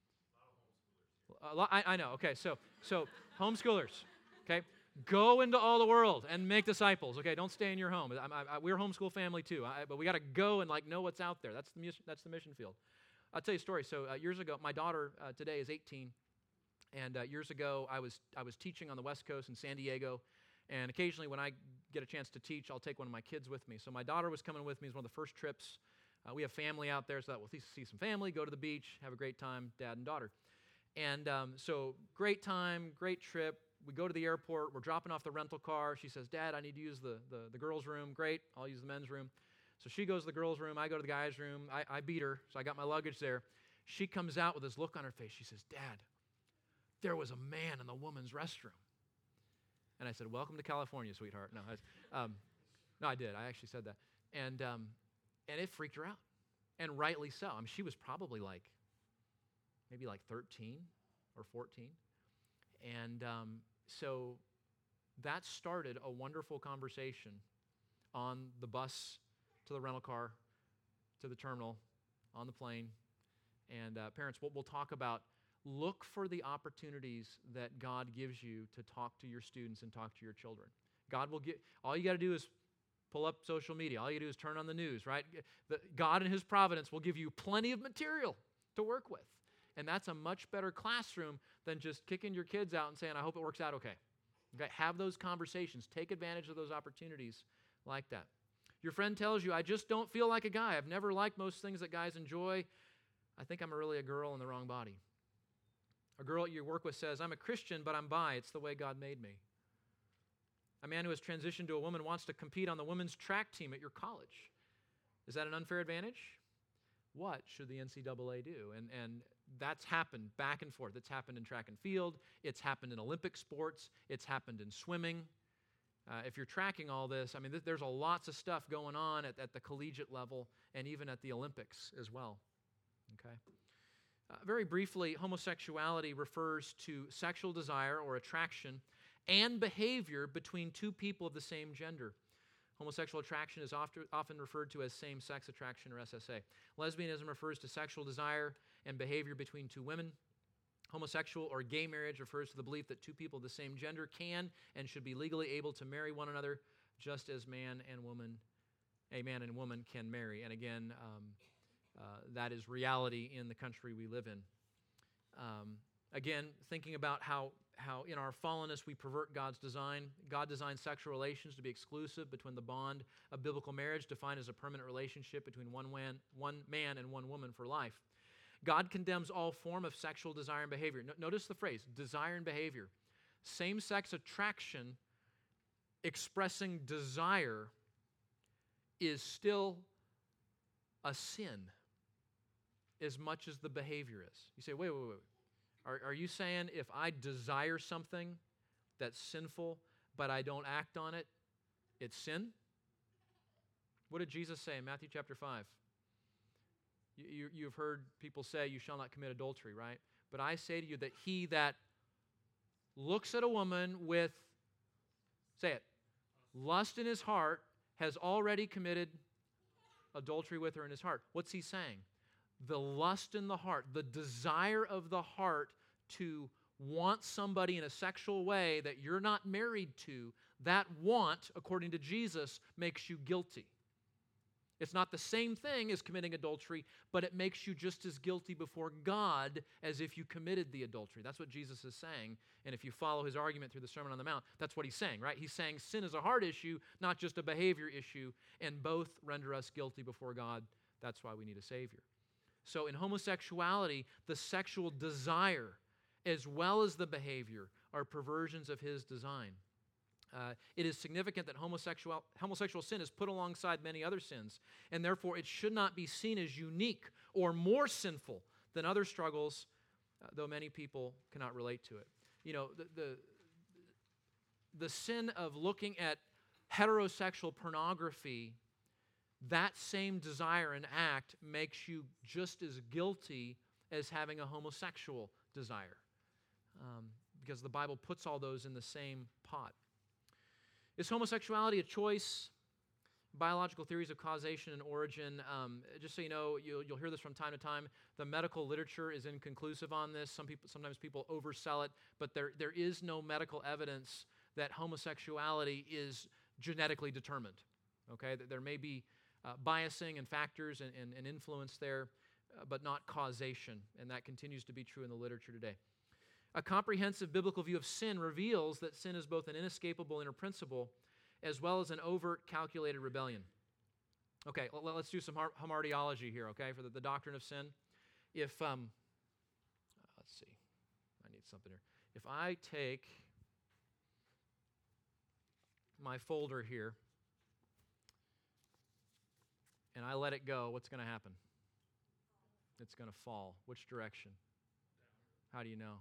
A lot, I, I know. Okay, so so homeschoolers. Okay, go into all the world and make disciples. Okay, don't stay in your home. I, I, we're a homeschool family too, I, but we got to go and like know what's out there. That's the mission, that's the mission field. I'll tell you a story. So uh, years ago, my daughter uh, today is eighteen, and uh, years ago I was I was teaching on the West Coast in San Diego, and occasionally when I get a chance to teach, I'll take one of my kids with me. So my daughter was coming with me. It was one of the first trips. Uh, we have family out there, so that we'll see some family, go to the beach, have a great time, dad and daughter. And um, so great time, great trip, we go to the airport. We're dropping off the rental car. She says, Dad, I need to use the, the, the girls' room. Great, I'll use the men's room. So she goes to the girls' room. I go to the guys' room. I, I beat her, so I got my luggage there. She comes out with this look on her face. She says, Dad, there was a man in the woman's restroom. And I said, welcome to California, sweetheart. No, I, um, no, I did. I actually said that. And, um, and it freaked her out, and rightly so. I mean, she was probably like, maybe like thirteen or fourteen. And um, so that started a wonderful conversation on the bus to the rental car, to the terminal, on the plane. And uh, parents, we'll, we'll talk about, look for the opportunities that God gives you to talk to your students and talk to your children. God will get, all you got to do is pull up social media. All you do is turn on the news, right? The, God in His providence will give you plenty of material to work with. And that's a much better classroom than just kicking your kids out and saying, I hope it works out okay. Okay, have those conversations. Take advantage of those opportunities like that. Your friend tells you, I just don't feel like a guy. I've never liked most things that guys enjoy. I think I'm really a girl in the wrong body. A girl at your work with says, I'm a Christian, but I'm bi. It's the way God made me. A man who has transitioned to a woman wants to compete on the women's track team at your college. Is that an unfair advantage? What should the N C double A do? And, and that's happened back and forth. It's happened in track and field. It's happened in Olympic sports. It's happened in swimming. Uh, if you're tracking all this, I mean, th- there's a lots of stuff going on at, at the collegiate level and even at the Olympics as well. Okay. Uh, very briefly, homosexuality refers to sexual desire or attraction and behavior between two people of the same gender. Homosexual attraction is often, often referred to as same-sex attraction or S S A. Lesbianism refers to sexual desire and behavior between two women. Homosexual or gay marriage refers to the belief that two people of the same gender can and should be legally able to marry one another, just as man and woman, a man and woman can marry. And again, um, uh, that is reality in the country we live in. Um, again, thinking about how, how in our fallenness we pervert God's design. God designed sexual relations to be exclusive between the bond of biblical marriage, defined as a permanent relationship between one man, one man and one woman for life. God condemns all form of sexual desire and behavior. No, notice the phrase, desire and behavior. Same-sex attraction expressing desire is still a sin as much as the behavior is. You say, wait, wait, wait. Are, are you saying if I desire something that's sinful, but I don't act on it, it's sin? What did Jesus say in Matthew chapter five? You, you, you've heard people say, you shall not commit adultery, right? But I say to you that he that looks at a woman with, say it, lust in his heart has already committed adultery with her in his heart. What's he saying? The lust in the heart, the desire of the heart to want somebody in a sexual way that you're not married to, that want, according to Jesus, makes you guilty. It's not the same thing as committing adultery, but it makes you just as guilty before God as if you committed the adultery. That's what Jesus is saying. And if you follow his argument through the Sermon on the Mount, that's what he's saying, right? He's saying sin is a heart issue, not just a behavior issue, and both render us guilty before God. That's why we need a Savior. So in homosexuality, the sexual desire as well as the behavior are perversions of his design. Uh, it is significant that homosexual, homosexual sin is put alongside many other sins, and therefore it should not be seen as unique or more sinful than other struggles, uh, though many people cannot relate to it. You know, the, the, the sin of looking at heterosexual pornography, that same desire and act makes you just as guilty as having a homosexual desire, um, because the Bible puts all those in the same pot. Is homosexuality a choice? Biological theories of causation and origin. Um, just so you know, you'll, you'll hear this from time to time. The medical literature is inconclusive on this. Some people, sometimes people oversell it, but there, there is no medical evidence that homosexuality is genetically determined. Okay, there may be uh, biasing and factors and, and, and influence there, uh, but not causation, and that continues to be true in the literature today. A comprehensive biblical view of sin reveals that sin is both an inescapable inner principle as well as an overt, calculated rebellion. Okay, let's do some hamartiology here, okay, for the, the doctrine of sin. If, um, let's see, I need something here. If I take my folder here and I let it go, what's going to happen? It's going to fall. Which direction? How do you know?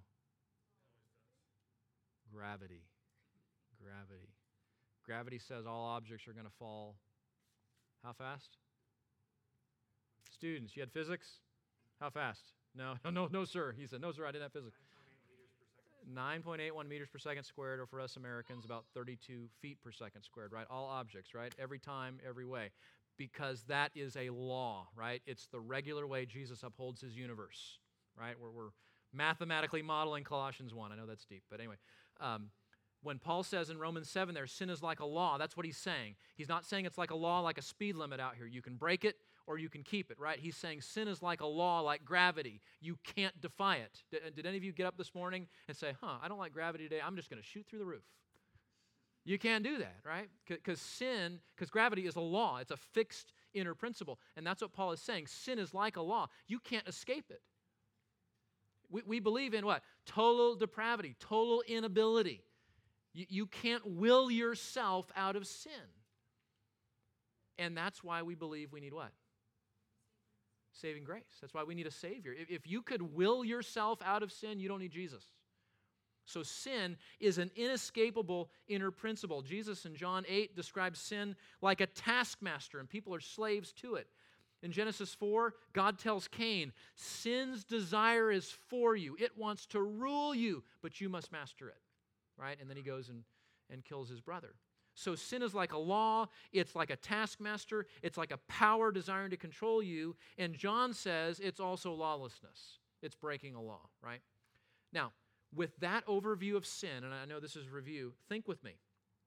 Gravity. Gravity. Gravity says all objects are going to fall. How fast? Students, you had physics? How fast? No, no, no, sir. He said, no, sir, I didn't have physics. nine point eight one meters per second squared, or for us Americans, about thirty-two feet per second squared, right? All objects, right? Every time, every way. Because that is a law, right? It's the regular way Jesus upholds his universe, right? We're, we're mathematically modeling Colossians one. I know that's deep, but anyway. Um, when Paul says in Romans seven there, sin is like a law, that's what he's saying. He's not saying it's like a law like a speed limit out here. You can break it or you can keep it, right? He's saying sin is like a law like gravity. You can't defy it. Did, did any of you get up this morning and say, huh, I don't like gravity today, I'm just going to shoot through the roof? You can't do that, right? Because sin, because gravity is a law. It's a fixed inner principle. And that's what Paul is saying. Sin is like a law. You can't escape it. We, we believe in what? Total depravity, total inability. You, you can't will yourself out of sin. And that's why we believe we need what? Saving grace. That's why we need a Savior. If, if you could will yourself out of sin, you don't need Jesus. So sin is an inescapable inner principle. Jesus in John eight describes sin like a taskmaster, and people are slaves to it. In Genesis four, God tells Cain, sin's desire is for you. It wants to rule you, but you must master it. Right? And then he goes and, and kills his brother. So sin is like a law. It's like a taskmaster. It's like a power desiring to control you. And John says it's also lawlessness. It's breaking a law, right? Now, with that overview of sin, and I know this is review, think with me.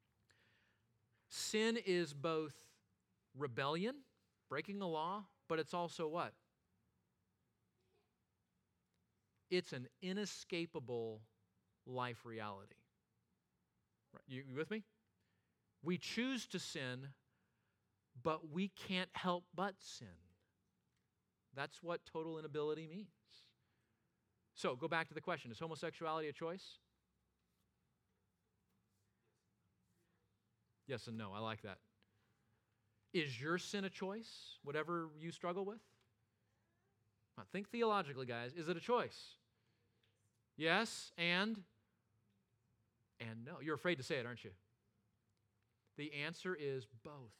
Sin is both rebellion, breaking a law, but it's also what? It's an inescapable life reality. Right? You, you with me? We choose to sin, but we can't help but sin. That's what total inability means. So, go back to the question. Is homosexuality a choice? Yes and no. I like that. Is your sin a choice, whatever you struggle with? Now, think theologically, guys. Is it a choice? Yes and and no. You're afraid to say it, aren't you? The answer is both.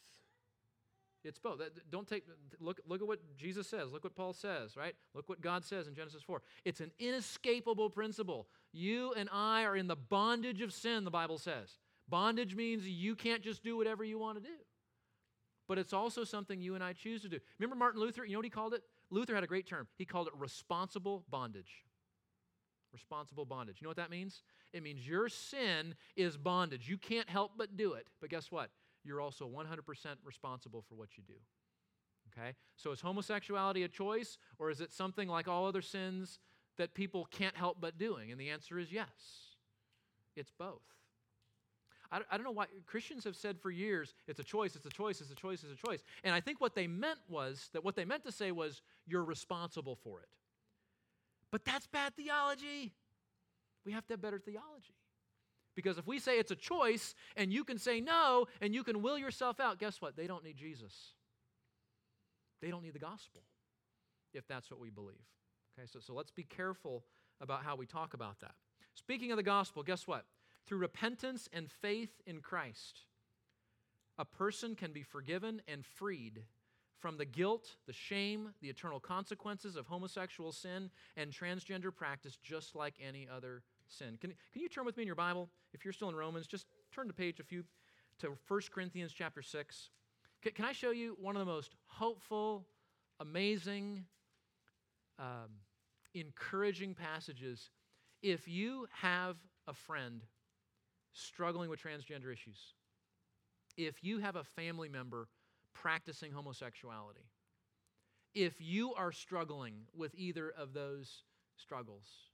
It's both. Don't take, look, look at what Jesus says. Look what Paul says, right? Look what God says in Genesis four. It's an inescapable principle. You and I are in the bondage of sin, the Bible says. Bondage means you can't just do whatever you want to do. But it's also something you and I choose to do. Remember Martin Luther? You know what he called it? Luther had a great term. He called it responsible bondage. Responsible bondage. You know what that means? It means your sin is bondage. You can't help but do it. But guess what? You're also one hundred percent responsible for what you do. Okay? So is homosexuality a choice, or is it something like all other sins that people can't help but doing? And the answer is yes. It's both. I, I don't know why Christians have said for years, it's a choice, it's a choice, it's a choice, it's a choice. And I think what they meant was, that what they meant to say was, you're responsible for it. But that's bad theology. We have to have better theology. Because if we say it's a choice, and you can say no, and you can will yourself out, guess what? They don't need Jesus. They don't need the gospel, if that's what we believe. Okay, so, so let's be careful about how we talk about that. Speaking of the gospel, guess what? Through repentance and faith in Christ, a person can be forgiven and freed from the guilt, the shame, the eternal consequences of homosexual sin and transgender practice, just like any other sin. Can, can you turn with me in your Bible? If you're still in Romans, just turn the page a few to First Corinthians chapter six. Can, can I show you one of the most hopeful, amazing, um, encouraging passages? If you have a friend struggling with transgender issues, if you have a family member practicing homosexuality, if you are struggling with either of those struggles,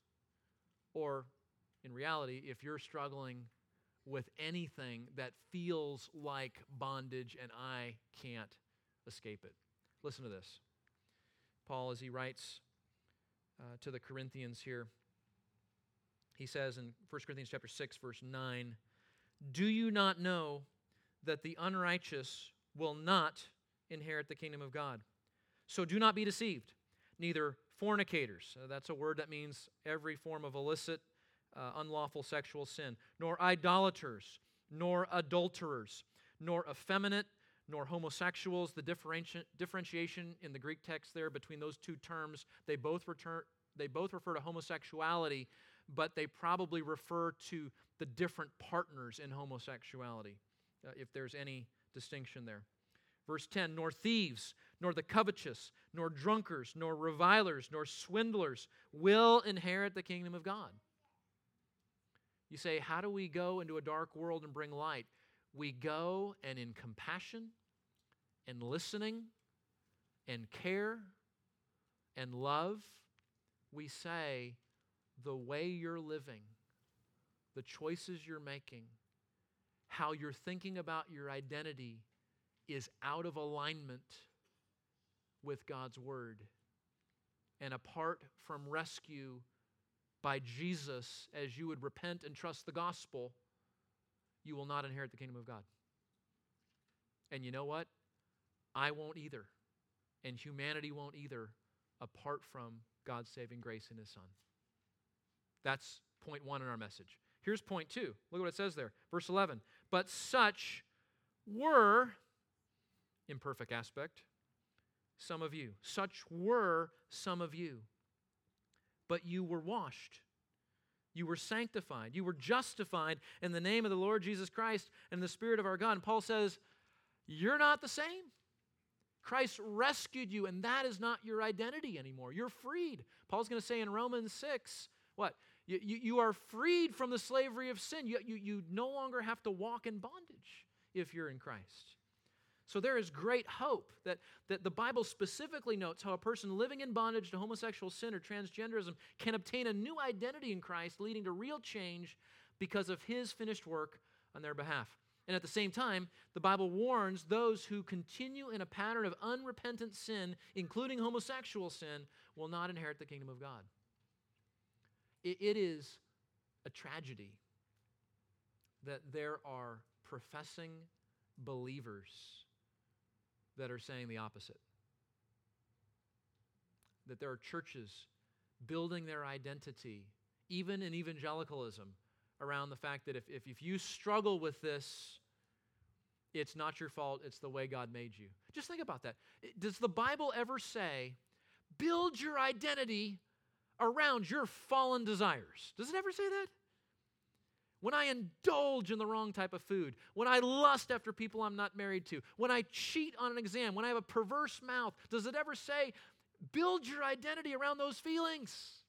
or in reality, if you're struggling with anything that feels like bondage and I can't escape it. Listen to this. Paul, as he writes uh, to the Corinthians here, he says in First Corinthians chapter six, verse nine, "Do you not know that the unrighteous will not inherit the kingdom of God. So do not be deceived. Neither fornicators, uh, that's a word that means every form of illicit, uh, unlawful sexual sin, nor idolaters, nor adulterers, nor effeminate, nor homosexuals. The differenti- differentiation in the Greek text there between those two terms, they both return, they both refer to homosexuality, but they probably refer to the different partners in homosexuality, uh, if there's any distinction there. Verse ten, nor thieves, nor the covetous, nor drunkards, nor revilers, nor swindlers will inherit the kingdom of God. You say, how do we go into a dark world and bring light? We go and in compassion and listening and care and love, we say, the way you're living, the choices you're making, how you're thinking about your identity is out of alignment with God's Word and apart from rescue by Jesus as you would repent and trust the gospel, you will not inherit the kingdom of God. And you know what? I won't either. And humanity won't either apart from God's saving grace in His Son. That's point one in our message. Here's point two. Look what it says there. Verse eleven. But such were, imperfect aspect, some of you. Such were some of you. But you were washed. You were sanctified. You were justified in the name of the Lord Jesus Christ and the Spirit of our God. And Paul says, you're not the same. Christ rescued you, and that is not your identity anymore. You're freed. Paul's going to say in Romans six, what? You, you, you are freed from the slavery of sin. You, you, you no longer have to walk in bondage if you're in Christ. So there is great hope that, that the Bible specifically notes how a person living in bondage to homosexual sin or transgenderism can obtain a new identity in Christ, leading to real change because of His finished work on their behalf. And at the same time, the Bible warns those who continue in a pattern of unrepentant sin, including homosexual sin, will not inherit the kingdom of God. It, it is a tragedy that there are professing believers that are saying the opposite. That there are churches building their identity, even in evangelicalism, around the fact that if, if, if you struggle with this, it's not your fault, it's the way God made you. Just think about that. Does the Bible ever say, build your identity around your fallen desires? Does it ever say that? When I indulge in the wrong type of food, when I lust after people I'm not married to, when I cheat on an exam, when I have a perverse mouth, does it ever say, build your identity around those feelings?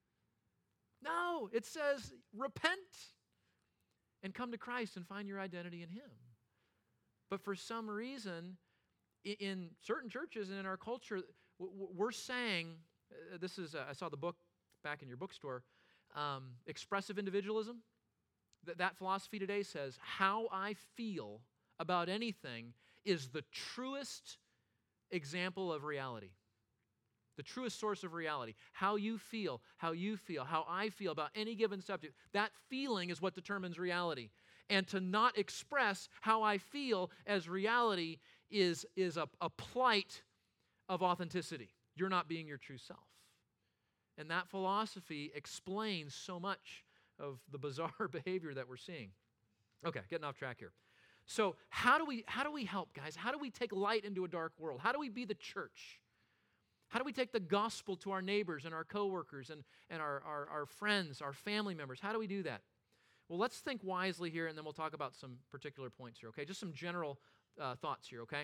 No, it says, repent and come to Christ and find your identity in Him. But for some reason, in certain churches and in our culture, we're saying, this is, I saw the book back in your bookstore, um, expressive individualism. That philosophy today says, how I feel about anything is the truest example of reality. The truest source of reality. How you feel, how you feel, how I feel about any given subject. That feeling is what determines reality. And to not express how I feel as reality is, is a, a plight of authenticity. You're not being your true self. And that philosophy explains so much of the bizarre behavior that we're seeing. Okay, getting off track here. So how do we how do we help, guys? How do we take light into a dark world? How do we be the church? How do we take the gospel to our neighbors and our coworkers and, and our, our, our friends, our family members? How do we do that? Well, let's think wisely here, and then we'll talk about some particular points here, okay? Just some general uh, thoughts here, okay?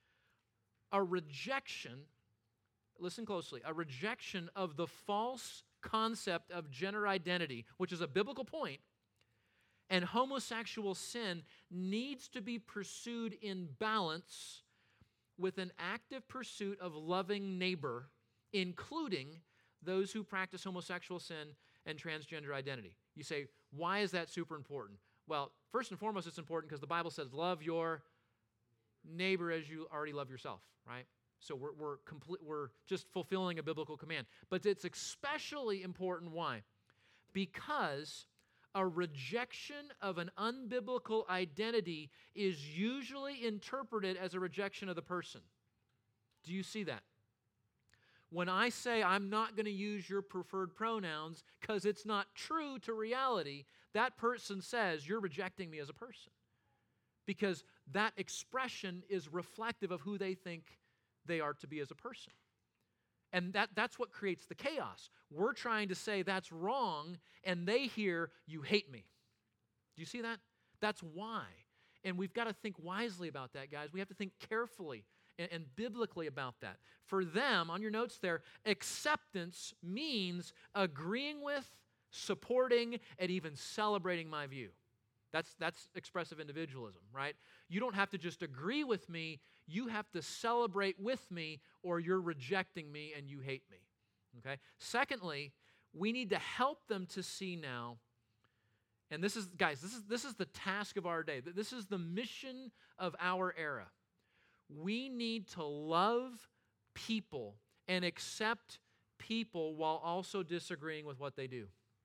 A rejection, listen closely, a rejection of the false concept of gender identity, which is a biblical point, and homosexual sin needs to be pursued in balance with an active pursuit of loving neighbor, including those who practice homosexual sin and transgender identity. You say, why is that super important? Well, first and foremost, it's important because the Bible says, love your neighbor as you already love yourself, right? So we're we're complete, we're just fulfilling a biblical command. But it's especially important, why? Because a rejection of an unbiblical identity is usually interpreted as a rejection of the person. Do you see that? When I say I'm not going to use your preferred pronouns because it's not true to reality, that person says you're rejecting me as a person. Because that expression is reflective of who they think they are to be as a person. And that, that's what creates the chaos. We're trying to say that's wrong, and they hear, you hate me. Do you see that? That's why. And we've got to think wisely about that, guys. We have to think carefully and, and biblically about that. For them, on your notes there, acceptance means agreeing with, supporting, and even celebrating my view. That's, that's expressive individualism, right? You don't have to just agree with me. You have to celebrate with me, or you're rejecting me and you hate me, okay? Secondly, we need to help them to see now, and this is, guys, this is, this is the task of our day. This is the mission of our era. We need to love people and accept people while also disagreeing with what they do.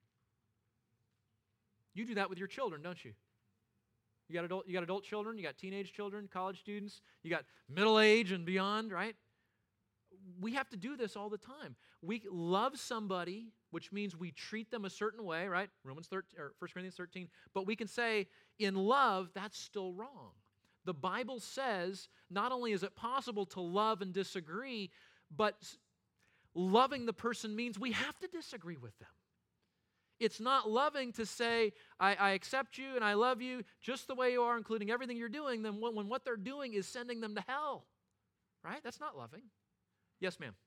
You do that with your children, don't you? You got adult, you got adult children, you got teenage children, college students, you got middle age and beyond, right? We have to do this all the time. We love somebody, which means we treat them a certain way, right? Romans thirteen or First Corinthians thirteen, but we can say in love that's still wrong. The Bible says not only is it possible to love and disagree, but loving the person means we have to disagree with them. It's not loving to say, I, I accept you and I love you just the way you are, including everything you're doing, then when, when what they're doing is sending them to hell, right? That's not loving. Yes, ma'am.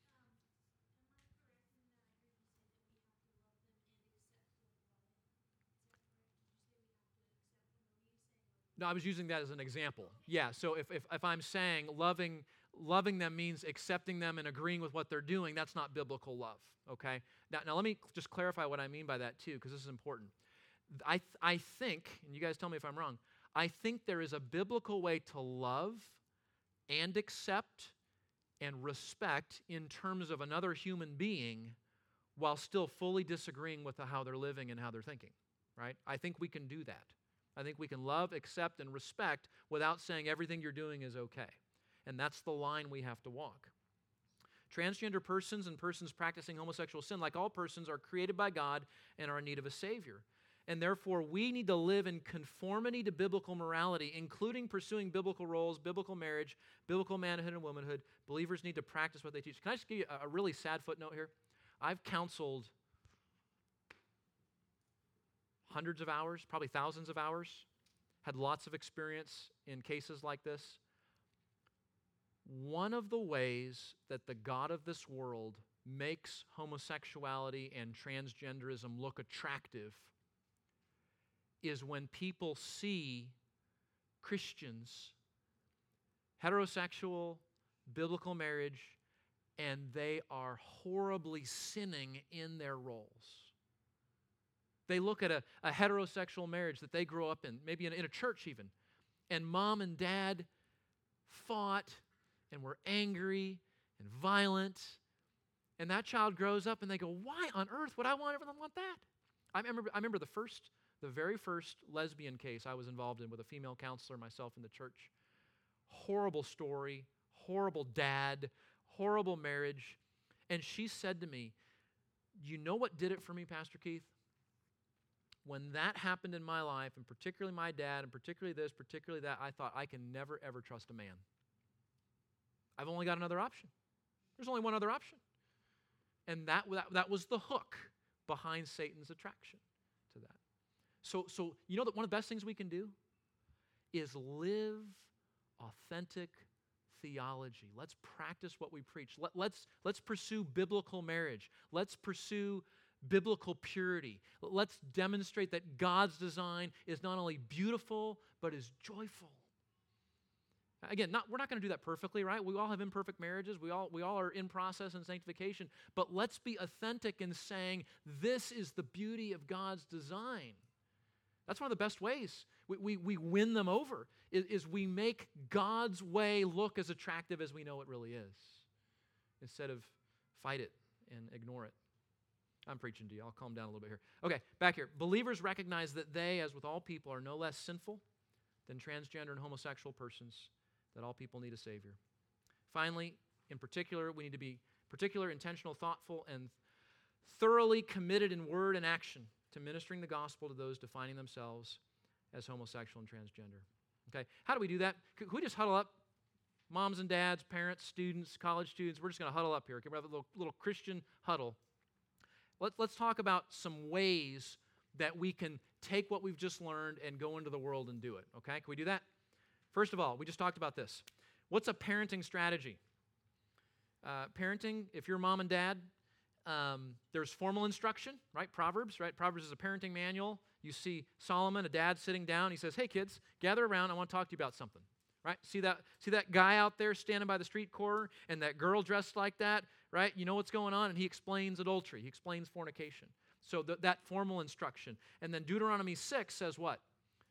No, I was using that as an example. Yeah, so if, if, if I'm saying loving loving them means accepting them and agreeing with what they're doing, that's not biblical love, okay? Now, now let me just clarify what I mean by that too, because this is important. I, th- I think, and you guys tell me if I'm wrong, I think there is a biblical way to love and accept and respect in terms of another human being while still fully disagreeing with how they're living and how they're thinking, right? I think we can do that. I think we can love, accept, and respect without saying everything you're doing is okay. And that's the line we have to walk. Transgender persons and persons practicing homosexual sin, like all persons, are created by God and are in need of a Savior. And therefore, we need to live in conformity to biblical morality, including pursuing biblical roles, biblical marriage, biblical manhood and womanhood. Believers need to practice what they teach. Can I just give you a really sad footnote here? I've counseled hundreds of hours, probably thousands of hours, had lots of experience in cases like this. One of the ways that the God of this world makes homosexuality and transgenderism look attractive is when people see Christians, heterosexual, biblical marriage, and they are horribly sinning in their roles. They look at a, a heterosexual marriage that they grow up in, maybe in, in a church even, and mom and dad fought and were angry and violent, and that child grows up and they go, why on earth would I want everyone want that? I remember, I remember the first, the very first lesbian case I was involved in with a female counselor myself in the church. Horrible story, horrible dad, horrible marriage. And she said to me, you know what did it for me, Pastor Keith? When that happened in my life, and particularly my dad, and particularly this, particularly that, I thought I can never, ever trust a man. I've only got another option. There's only one other option. And that, that, that was the hook behind Satan's attraction to that. So, so you know that one of the best things we can do is live authentic theology. Let's practice what we preach. Let, let's, let's pursue biblical marriage. Let's pursue biblical purity. Let's demonstrate that God's design is not only beautiful, but is joyful. Again, not, we're not going to do that perfectly, right? We all have imperfect marriages. We all, we all are in process in sanctification. But let's be authentic in saying this is the beauty of God's design. That's one of the best ways we, we, we win them over, is, is we make God's way look as attractive as we know it really is, instead of fight it and ignore it. I'm preaching to you. I'll calm down a little bit here. Okay, back here. Believers recognize that they, as with all people, are no less sinful than transgender and homosexual persons, that all people need a Savior. Finally, in particular, we need to be particular, intentional, thoughtful, and thoroughly committed in word and action to ministering the gospel to those defining themselves as homosexual and transgender. Okay, how do we do that? Could we just huddle up? Moms and dads, parents, students, college students, we're just going to huddle up here. Okay, we have a little, little Christian huddle. Let, let's talk about some ways that we can take what we've just learned and go into the world and do it. Okay, can we do that? First of all, we just talked about this. What's a parenting strategy? Uh, parenting, if you're mom and dad, um, there's formal instruction, right? Proverbs, right? Proverbs is a parenting manual. You see Solomon, a dad, sitting down. He says, hey, kids, gather around. I want to talk to you about something, right? See that, see that guy out there standing by the street corner and that girl dressed like that, right? You know what's going on? And he explains adultery. He explains fornication. So th- that formal instruction. And then Deuteronomy six says what?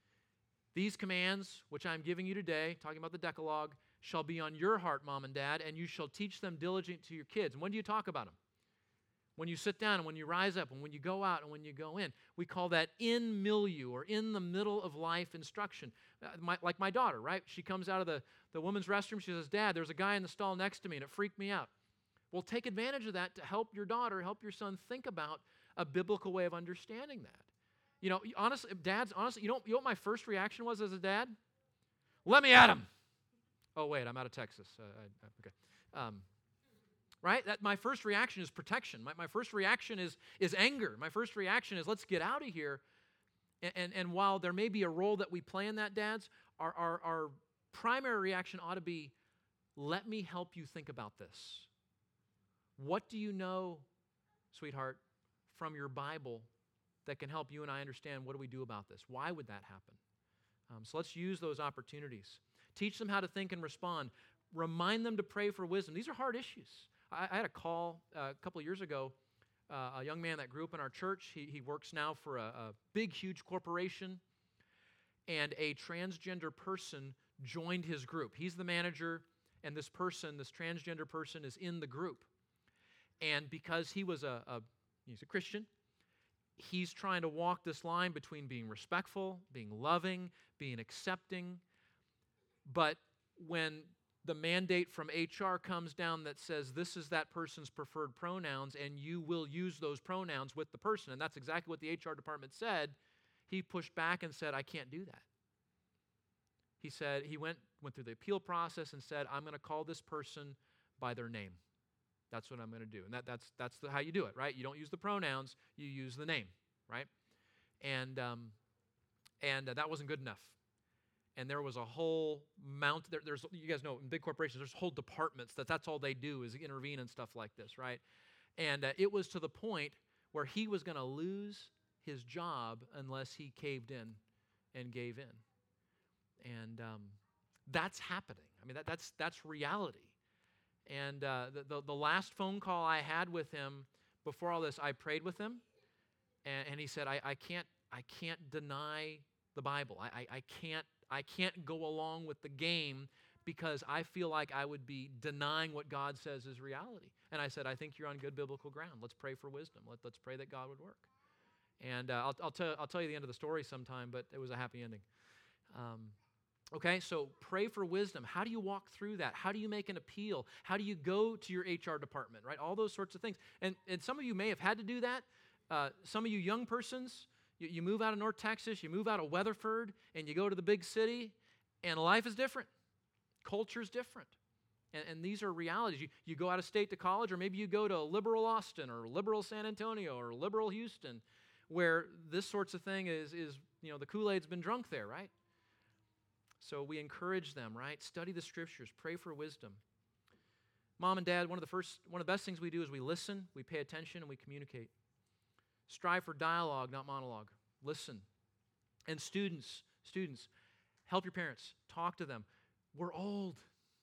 These commands, which I'm giving you today, talking about the Decalogue, shall be on your heart, mom and dad, and you shall teach them diligently to your kids. And when do you talk about them? When you sit down and when you rise up and when you go out and when you go in. We call that in milieu or in the middle of life instruction. Uh, my, like my daughter, right? She comes out of the, the women's restroom. She says, Dad, there's a guy in the stall next to me and it freaked me out. Well, take advantage of that to help your daughter, help your son think about a biblical way of understanding that. You know, honestly, dads, honestly, you know, you know what my first reaction was as a dad? Let me at him. Oh, wait, I'm out of Texas. Uh, I, okay. Um, right? That my first reaction is protection. My, my first reaction is, is anger. My first reaction is let's get out of here. And, and, and while there may be a role that we play in that, dads, our, our, our primary reaction ought to be, let me help you think about this. What do you know, sweetheart, from your Bible that can help you and I understand what do we do about this? Why would that happen? Um, so let's use those opportunities. Teach them how to think and respond. Remind them to pray for wisdom. These are hard issues. I, I had a call uh, a couple of years ago, uh, a young man that grew up in our church. He, he works now for a, a big, huge corporation, and a transgender person joined his group. He's the manager, and this person, this transgender person, is in the group. And because he was a, a he's a Christian, he's trying to walk this line between being respectful, being loving, being accepting. But when the mandate from H R comes down that says this is that person's preferred pronouns and you will use those pronouns with the person, and that's exactly what the H R department said, he pushed back and said, I can't do that. He said, he went, went through the appeal process and said, I'm going to call this person by their name. That's what I'm going to do. And that, that's that's the, how you do it, right? You don't use the pronouns, you use the name, right? And um, and uh, that wasn't good enough. And there was a whole mount, there, there's, you guys know, in big corporations, there's whole departments that that's all they do is intervene and stuff like this, right? And uh, it was to the point where he was going to lose his job unless he caved in and gave in. And um, that's happening. I mean, that, that's that's reality. And uh, the, the, the last phone call I had with him before all this, I prayed with him, and, and he said, I, I can't I can't deny the Bible. I, I, I can't I can't go along with the game because I feel like I would be denying what God says is reality. And I said, I think you're on good biblical ground. Let's pray for wisdom. Let, let's pray that God would work. And uh, I'll, I'll, tell, I'll tell you the end of the story sometime, but it was a happy ending. Um, Okay, so pray for wisdom. How do you walk through that? How do you make an appeal? How do you go to your H R department, right? All those sorts of things. And, and some of you may have had to do that. Uh, some of you young persons, you, you move out of North Texas, you move out of Weatherford, and you go to the big city, and life is different. Culture's different. And, and these are realities. You, you go out of state to college, or maybe you go to liberal Austin, or liberal San Antonio, or liberal Houston, where this sorts of thing is, is you know, the Kool-Aid's been drunk there, right? So we encourage them, right? Study the scriptures, pray for wisdom. Mom and dad, one of the first, one of the best things we do is we listen, we pay attention, and we communicate. Strive for dialogue, not monologue. Listen. And students, students, help your parents. Talk to them. We're old.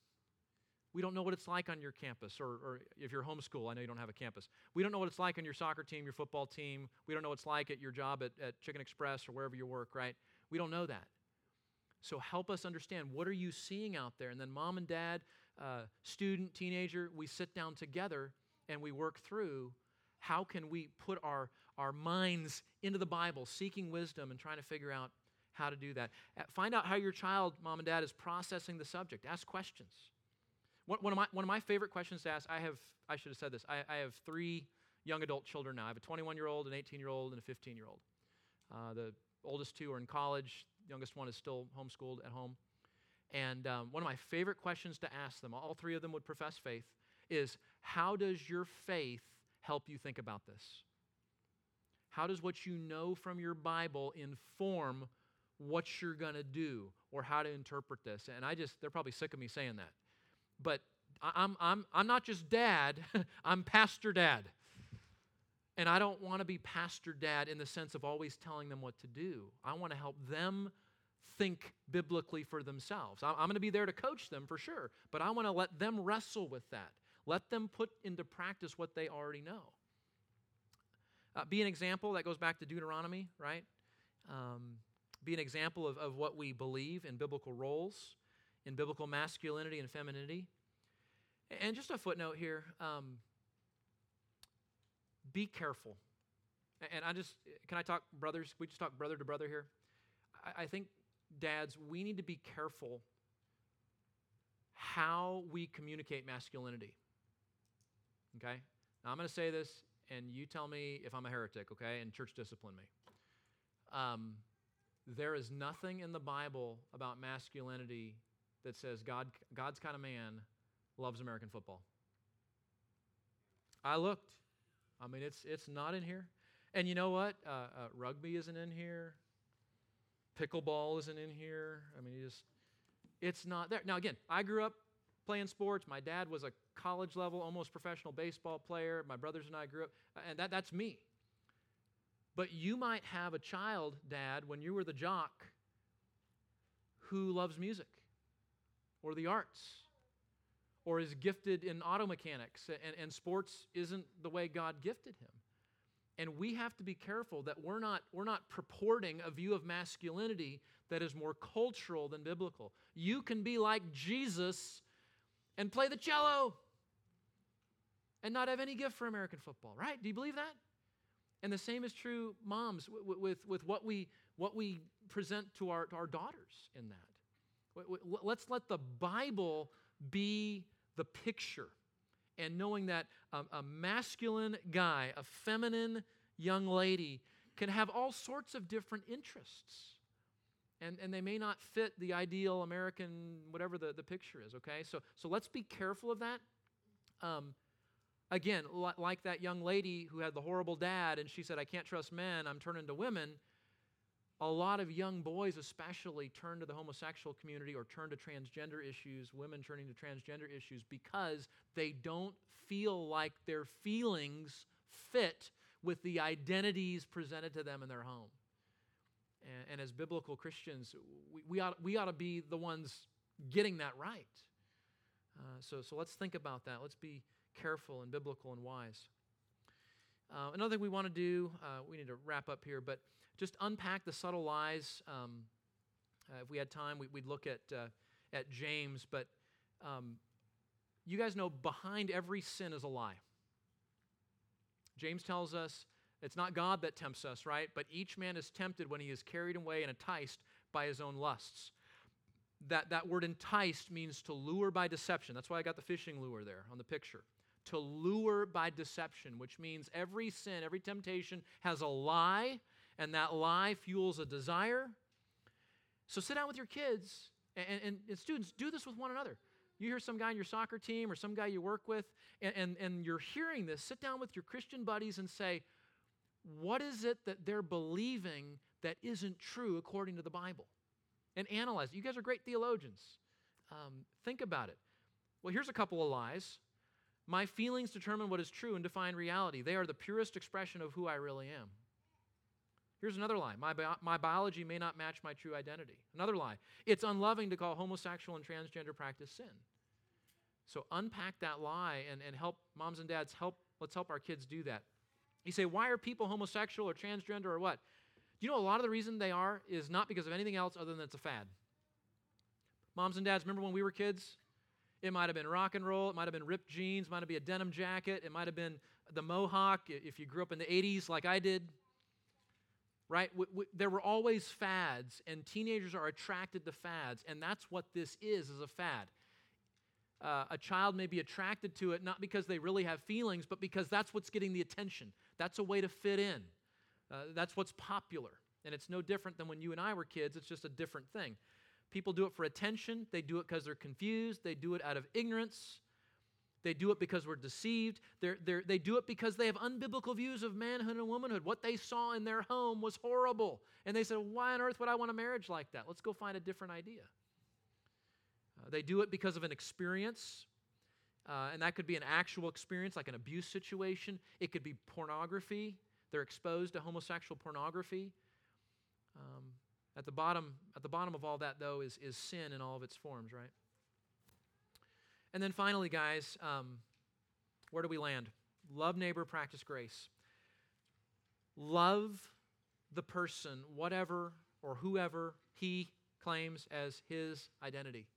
We don't know what it's like on your campus, or, or if you're homeschool, I know you don't have a campus. We don't know what it's like on your soccer team, your football team. We don't know what it's like at your job at, at Chicken Express or wherever you work, right? We don't know that. So help us understand, what are you seeing out there? And then mom and dad, uh, student, teenager, we sit down together and we work through how can we put our, our minds into the Bible, seeking wisdom and trying to figure out how to do that. Find out how your child, mom and dad, is processing the subject. Ask questions. One, one, of, my, one of my favorite questions to ask, I have, I should have said this, I, I have three young adult children now. I have a twenty-one-year-old, an eighteen-year-old, and a fifteen-year-old. Uh, the oldest two are in college. The youngest one is still homeschooled at home. And um, one of my favorite questions to ask them, all three of them would profess faith, is how does your faith help you think about this? How does what you know from your Bible inform what you're going to do or how to interpret this? And I just, they're probably sick of me saying that. But I'm, I'm, I'm not just dad, I'm pastor dad. And I don't want to be pastor dad in the sense of always telling them what to do. I want to help them think biblically for themselves. I'm, I'm going to be there to coach them for sure, but I want to let them wrestle with that. Let them put into practice what they already know. Uh, be an example. That goes back to Deuteronomy, right? Um, be an example of, of what we believe in biblical roles, in biblical masculinity and femininity. And just a footnote here, um, be careful. And I just, can I talk brothers? We just talk brother to brother here. I, I think, dads, we need to be careful how we communicate masculinity. Okay? Now, I'm going to say this, and you tell me if I'm a heretic, okay? And church discipline me. Um, there is nothing in the Bible about masculinity that says God, God's kind of man loves American football. I looked. I mean, it's it's not in here. And you know what? Uh, uh, rugby isn't in here. Pickleball isn't in here. I mean, you just, it's not there. Now, again, I grew up playing sports. My dad was a college level, almost professional baseball player. My brothers and I grew up, and that, that's me. But you might have a child, Dad, when you were the jock, who loves music or the arts or is gifted in auto mechanics, and, and sports isn't the way God gifted him. And we have to be careful that we're not, we're not purporting a view of masculinity that is more cultural than biblical. You can be like Jesus and play the cello and not have any gift for American football, right? Do you believe that? And the same is true, moms, with, with, with what we, what we present to our, to our daughters in that. Let's let the Bible be the picture. And knowing that a, a masculine guy, a feminine young lady, can have all sorts of different interests. And, and they may not fit the ideal American, whatever the, the picture is, okay? So, so let's be careful of that. Um, again, li- like that young lady who had the horrible dad, and she said, I can't trust men, I'm turning to women. A lot of young boys especially turn to the homosexual community or turn to transgender issues, women turning to transgender issues, because they don't feel like their feelings fit with the identities presented to them in their home. And, and as biblical Christians, we, we, ought, we ought to be the ones getting that right. Uh, so, so let's think about that. Let's be careful and biblical and wise. Uh, another thing we want to do, uh, we need to wrap up here, but just unpack the subtle lies. Um, uh, if we had time, we, we'd look at uh, at James, but um, you guys know behind every sin is a lie. James tells us it's not God that tempts us, right? But each man is tempted when he is carried away and enticed by his own lusts. That, that word enticed means to lure by deception. That's why I got the fishing lure there on the picture. To lure by deception, which means every sin, every temptation has a lie, and that lie fuels a desire. So sit down with your kids, and, and, and students, do this with one another. You hear some guy on your soccer team or some guy you work with, and, and, and you're hearing this, sit down with your Christian buddies and say, what is it that they're believing that isn't true according to the Bible? And analyze it. You guys are great theologians. Um, think about it. Well, here's a couple of lies. My feelings determine what is true and define reality. They are the purest expression of who I really am. Here's another lie. My, bio- my biology may not match my true identity. Another lie. It's unloving to call homosexual and transgender practice sin. So unpack that lie and, and help moms and dads, help. Let's help our kids do that. You say, why are people homosexual or transgender or what? Do you know a lot of the reason they are is not because of anything else other than it's a fad. Moms and dads, remember when we were kids? It might have been rock and roll. It might have been ripped jeans. It might have been a denim jacket. It might have been the mohawk, if you grew up in the eighties like I did, right? We, we, there were always fads, and teenagers are attracted to fads, and that's what this is, is a fad. Uh, a child may be attracted to it not because they really have feelings, but because that's what's getting the attention. That's a way to fit in. Uh, that's what's popular. And it's no different than when you and I were kids. It's just a different thing. People do it for attention. They do it because they're confused. They do it out of ignorance. They do it because we're deceived. They're, they're, they do it because they have unbiblical views of manhood and womanhood. What they saw in their home was horrible. And they said, why on earth would I want a marriage like that? Let's go find a different idea. Uh, they do it because of an experience, uh, and that could be an actual experience, like an abuse situation. It could be pornography. They're exposed to homosexual pornography. Um, at the bottom, at the bottom of all that, though, is, is sin in all of its forms, right? And then finally, guys, um, where do we land? Love neighbor, practice grace. Love the person, whatever or whoever he claims as his identity.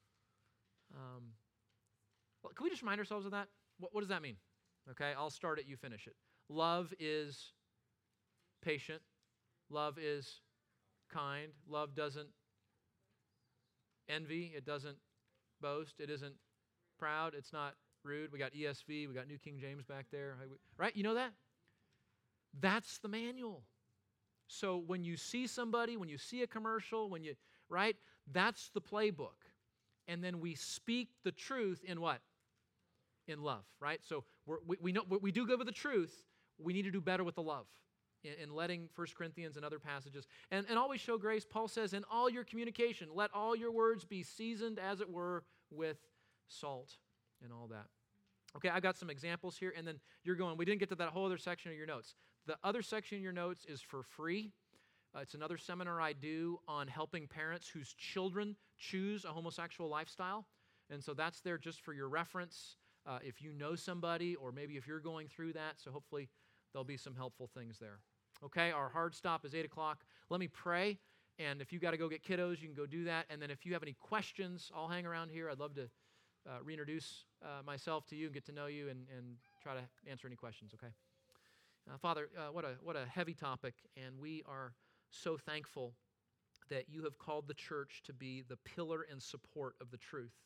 Um, well, can we just remind ourselves of that? What, what does that mean? Okay, I'll start it, you finish it. Love is patient. Love is kind. Love doesn't envy. It doesn't boast. It isn't proud. It's not rude. We got E S V. We got New King James back there. Right? You know that? That's the manual. So when you see somebody, when you see a commercial, when you, right? That's the playbook. And then we speak the truth in what? In love, right? So we're, we we know we do good with the truth. We need to do better with the love in, in letting First Corinthians and other passages. And, and always show grace. Paul says, in all your communication, let all your words be seasoned, as it were, with salt and all that. Okay, I got some examples here. And then you're going, we didn't get to that whole other section of your notes. The other section of your notes is for free. Uh, it's another seminar I do on helping parents whose children choose a homosexual lifestyle. And so that's there just for your reference uh, if you know somebody or maybe if you're going through that. So hopefully there'll be some helpful things there. Okay, our hard stop is eight o'clock. Let me pray. And if you got to go get kiddos, you can go do that. And then if you have any questions, I'll hang around here. I'd love to uh, reintroduce uh, myself to you and get to know you and, and try to answer any questions, okay? Uh, Father, uh, what a what a heavy topic, and we are so thankful that you have called the church to be the pillar and support of the truth.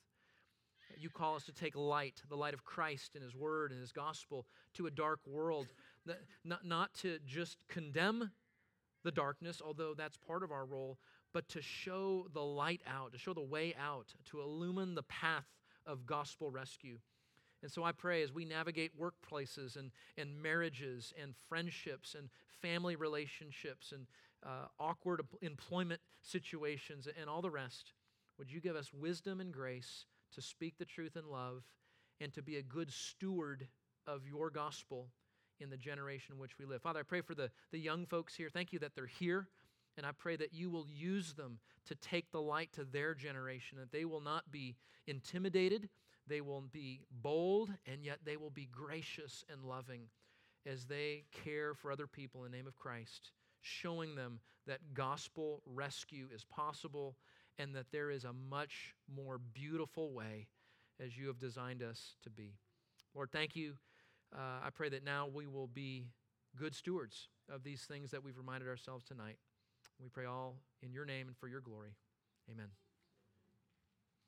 You call us to take light, the light of Christ and his word and his gospel, to a dark world, not, not to just condemn the darkness, although that's part of our role, but to show the light out, to show the way out, to illumine the path of gospel rescue. And so I pray as we navigate workplaces and, and marriages and friendships and family relationships and uh, awkward employment situations and all the rest, would you give us wisdom and grace to speak the truth in love and to be a good steward of your gospel in the generation in which we live. Father, I pray for the, the young folks here. Thank you that they're here. And I pray that you will use them to take the light to their generation, that they will not be intimidated. They will be bold, and yet they will be gracious and loving as they care for other people in the name of Christ, showing them that gospel rescue is possible and that there is a much more beautiful way as you have designed us to be. Lord, thank you. Uh, I pray that now we will be good stewards of these things that we've reminded ourselves tonight. We pray all in your name and for your glory. Amen.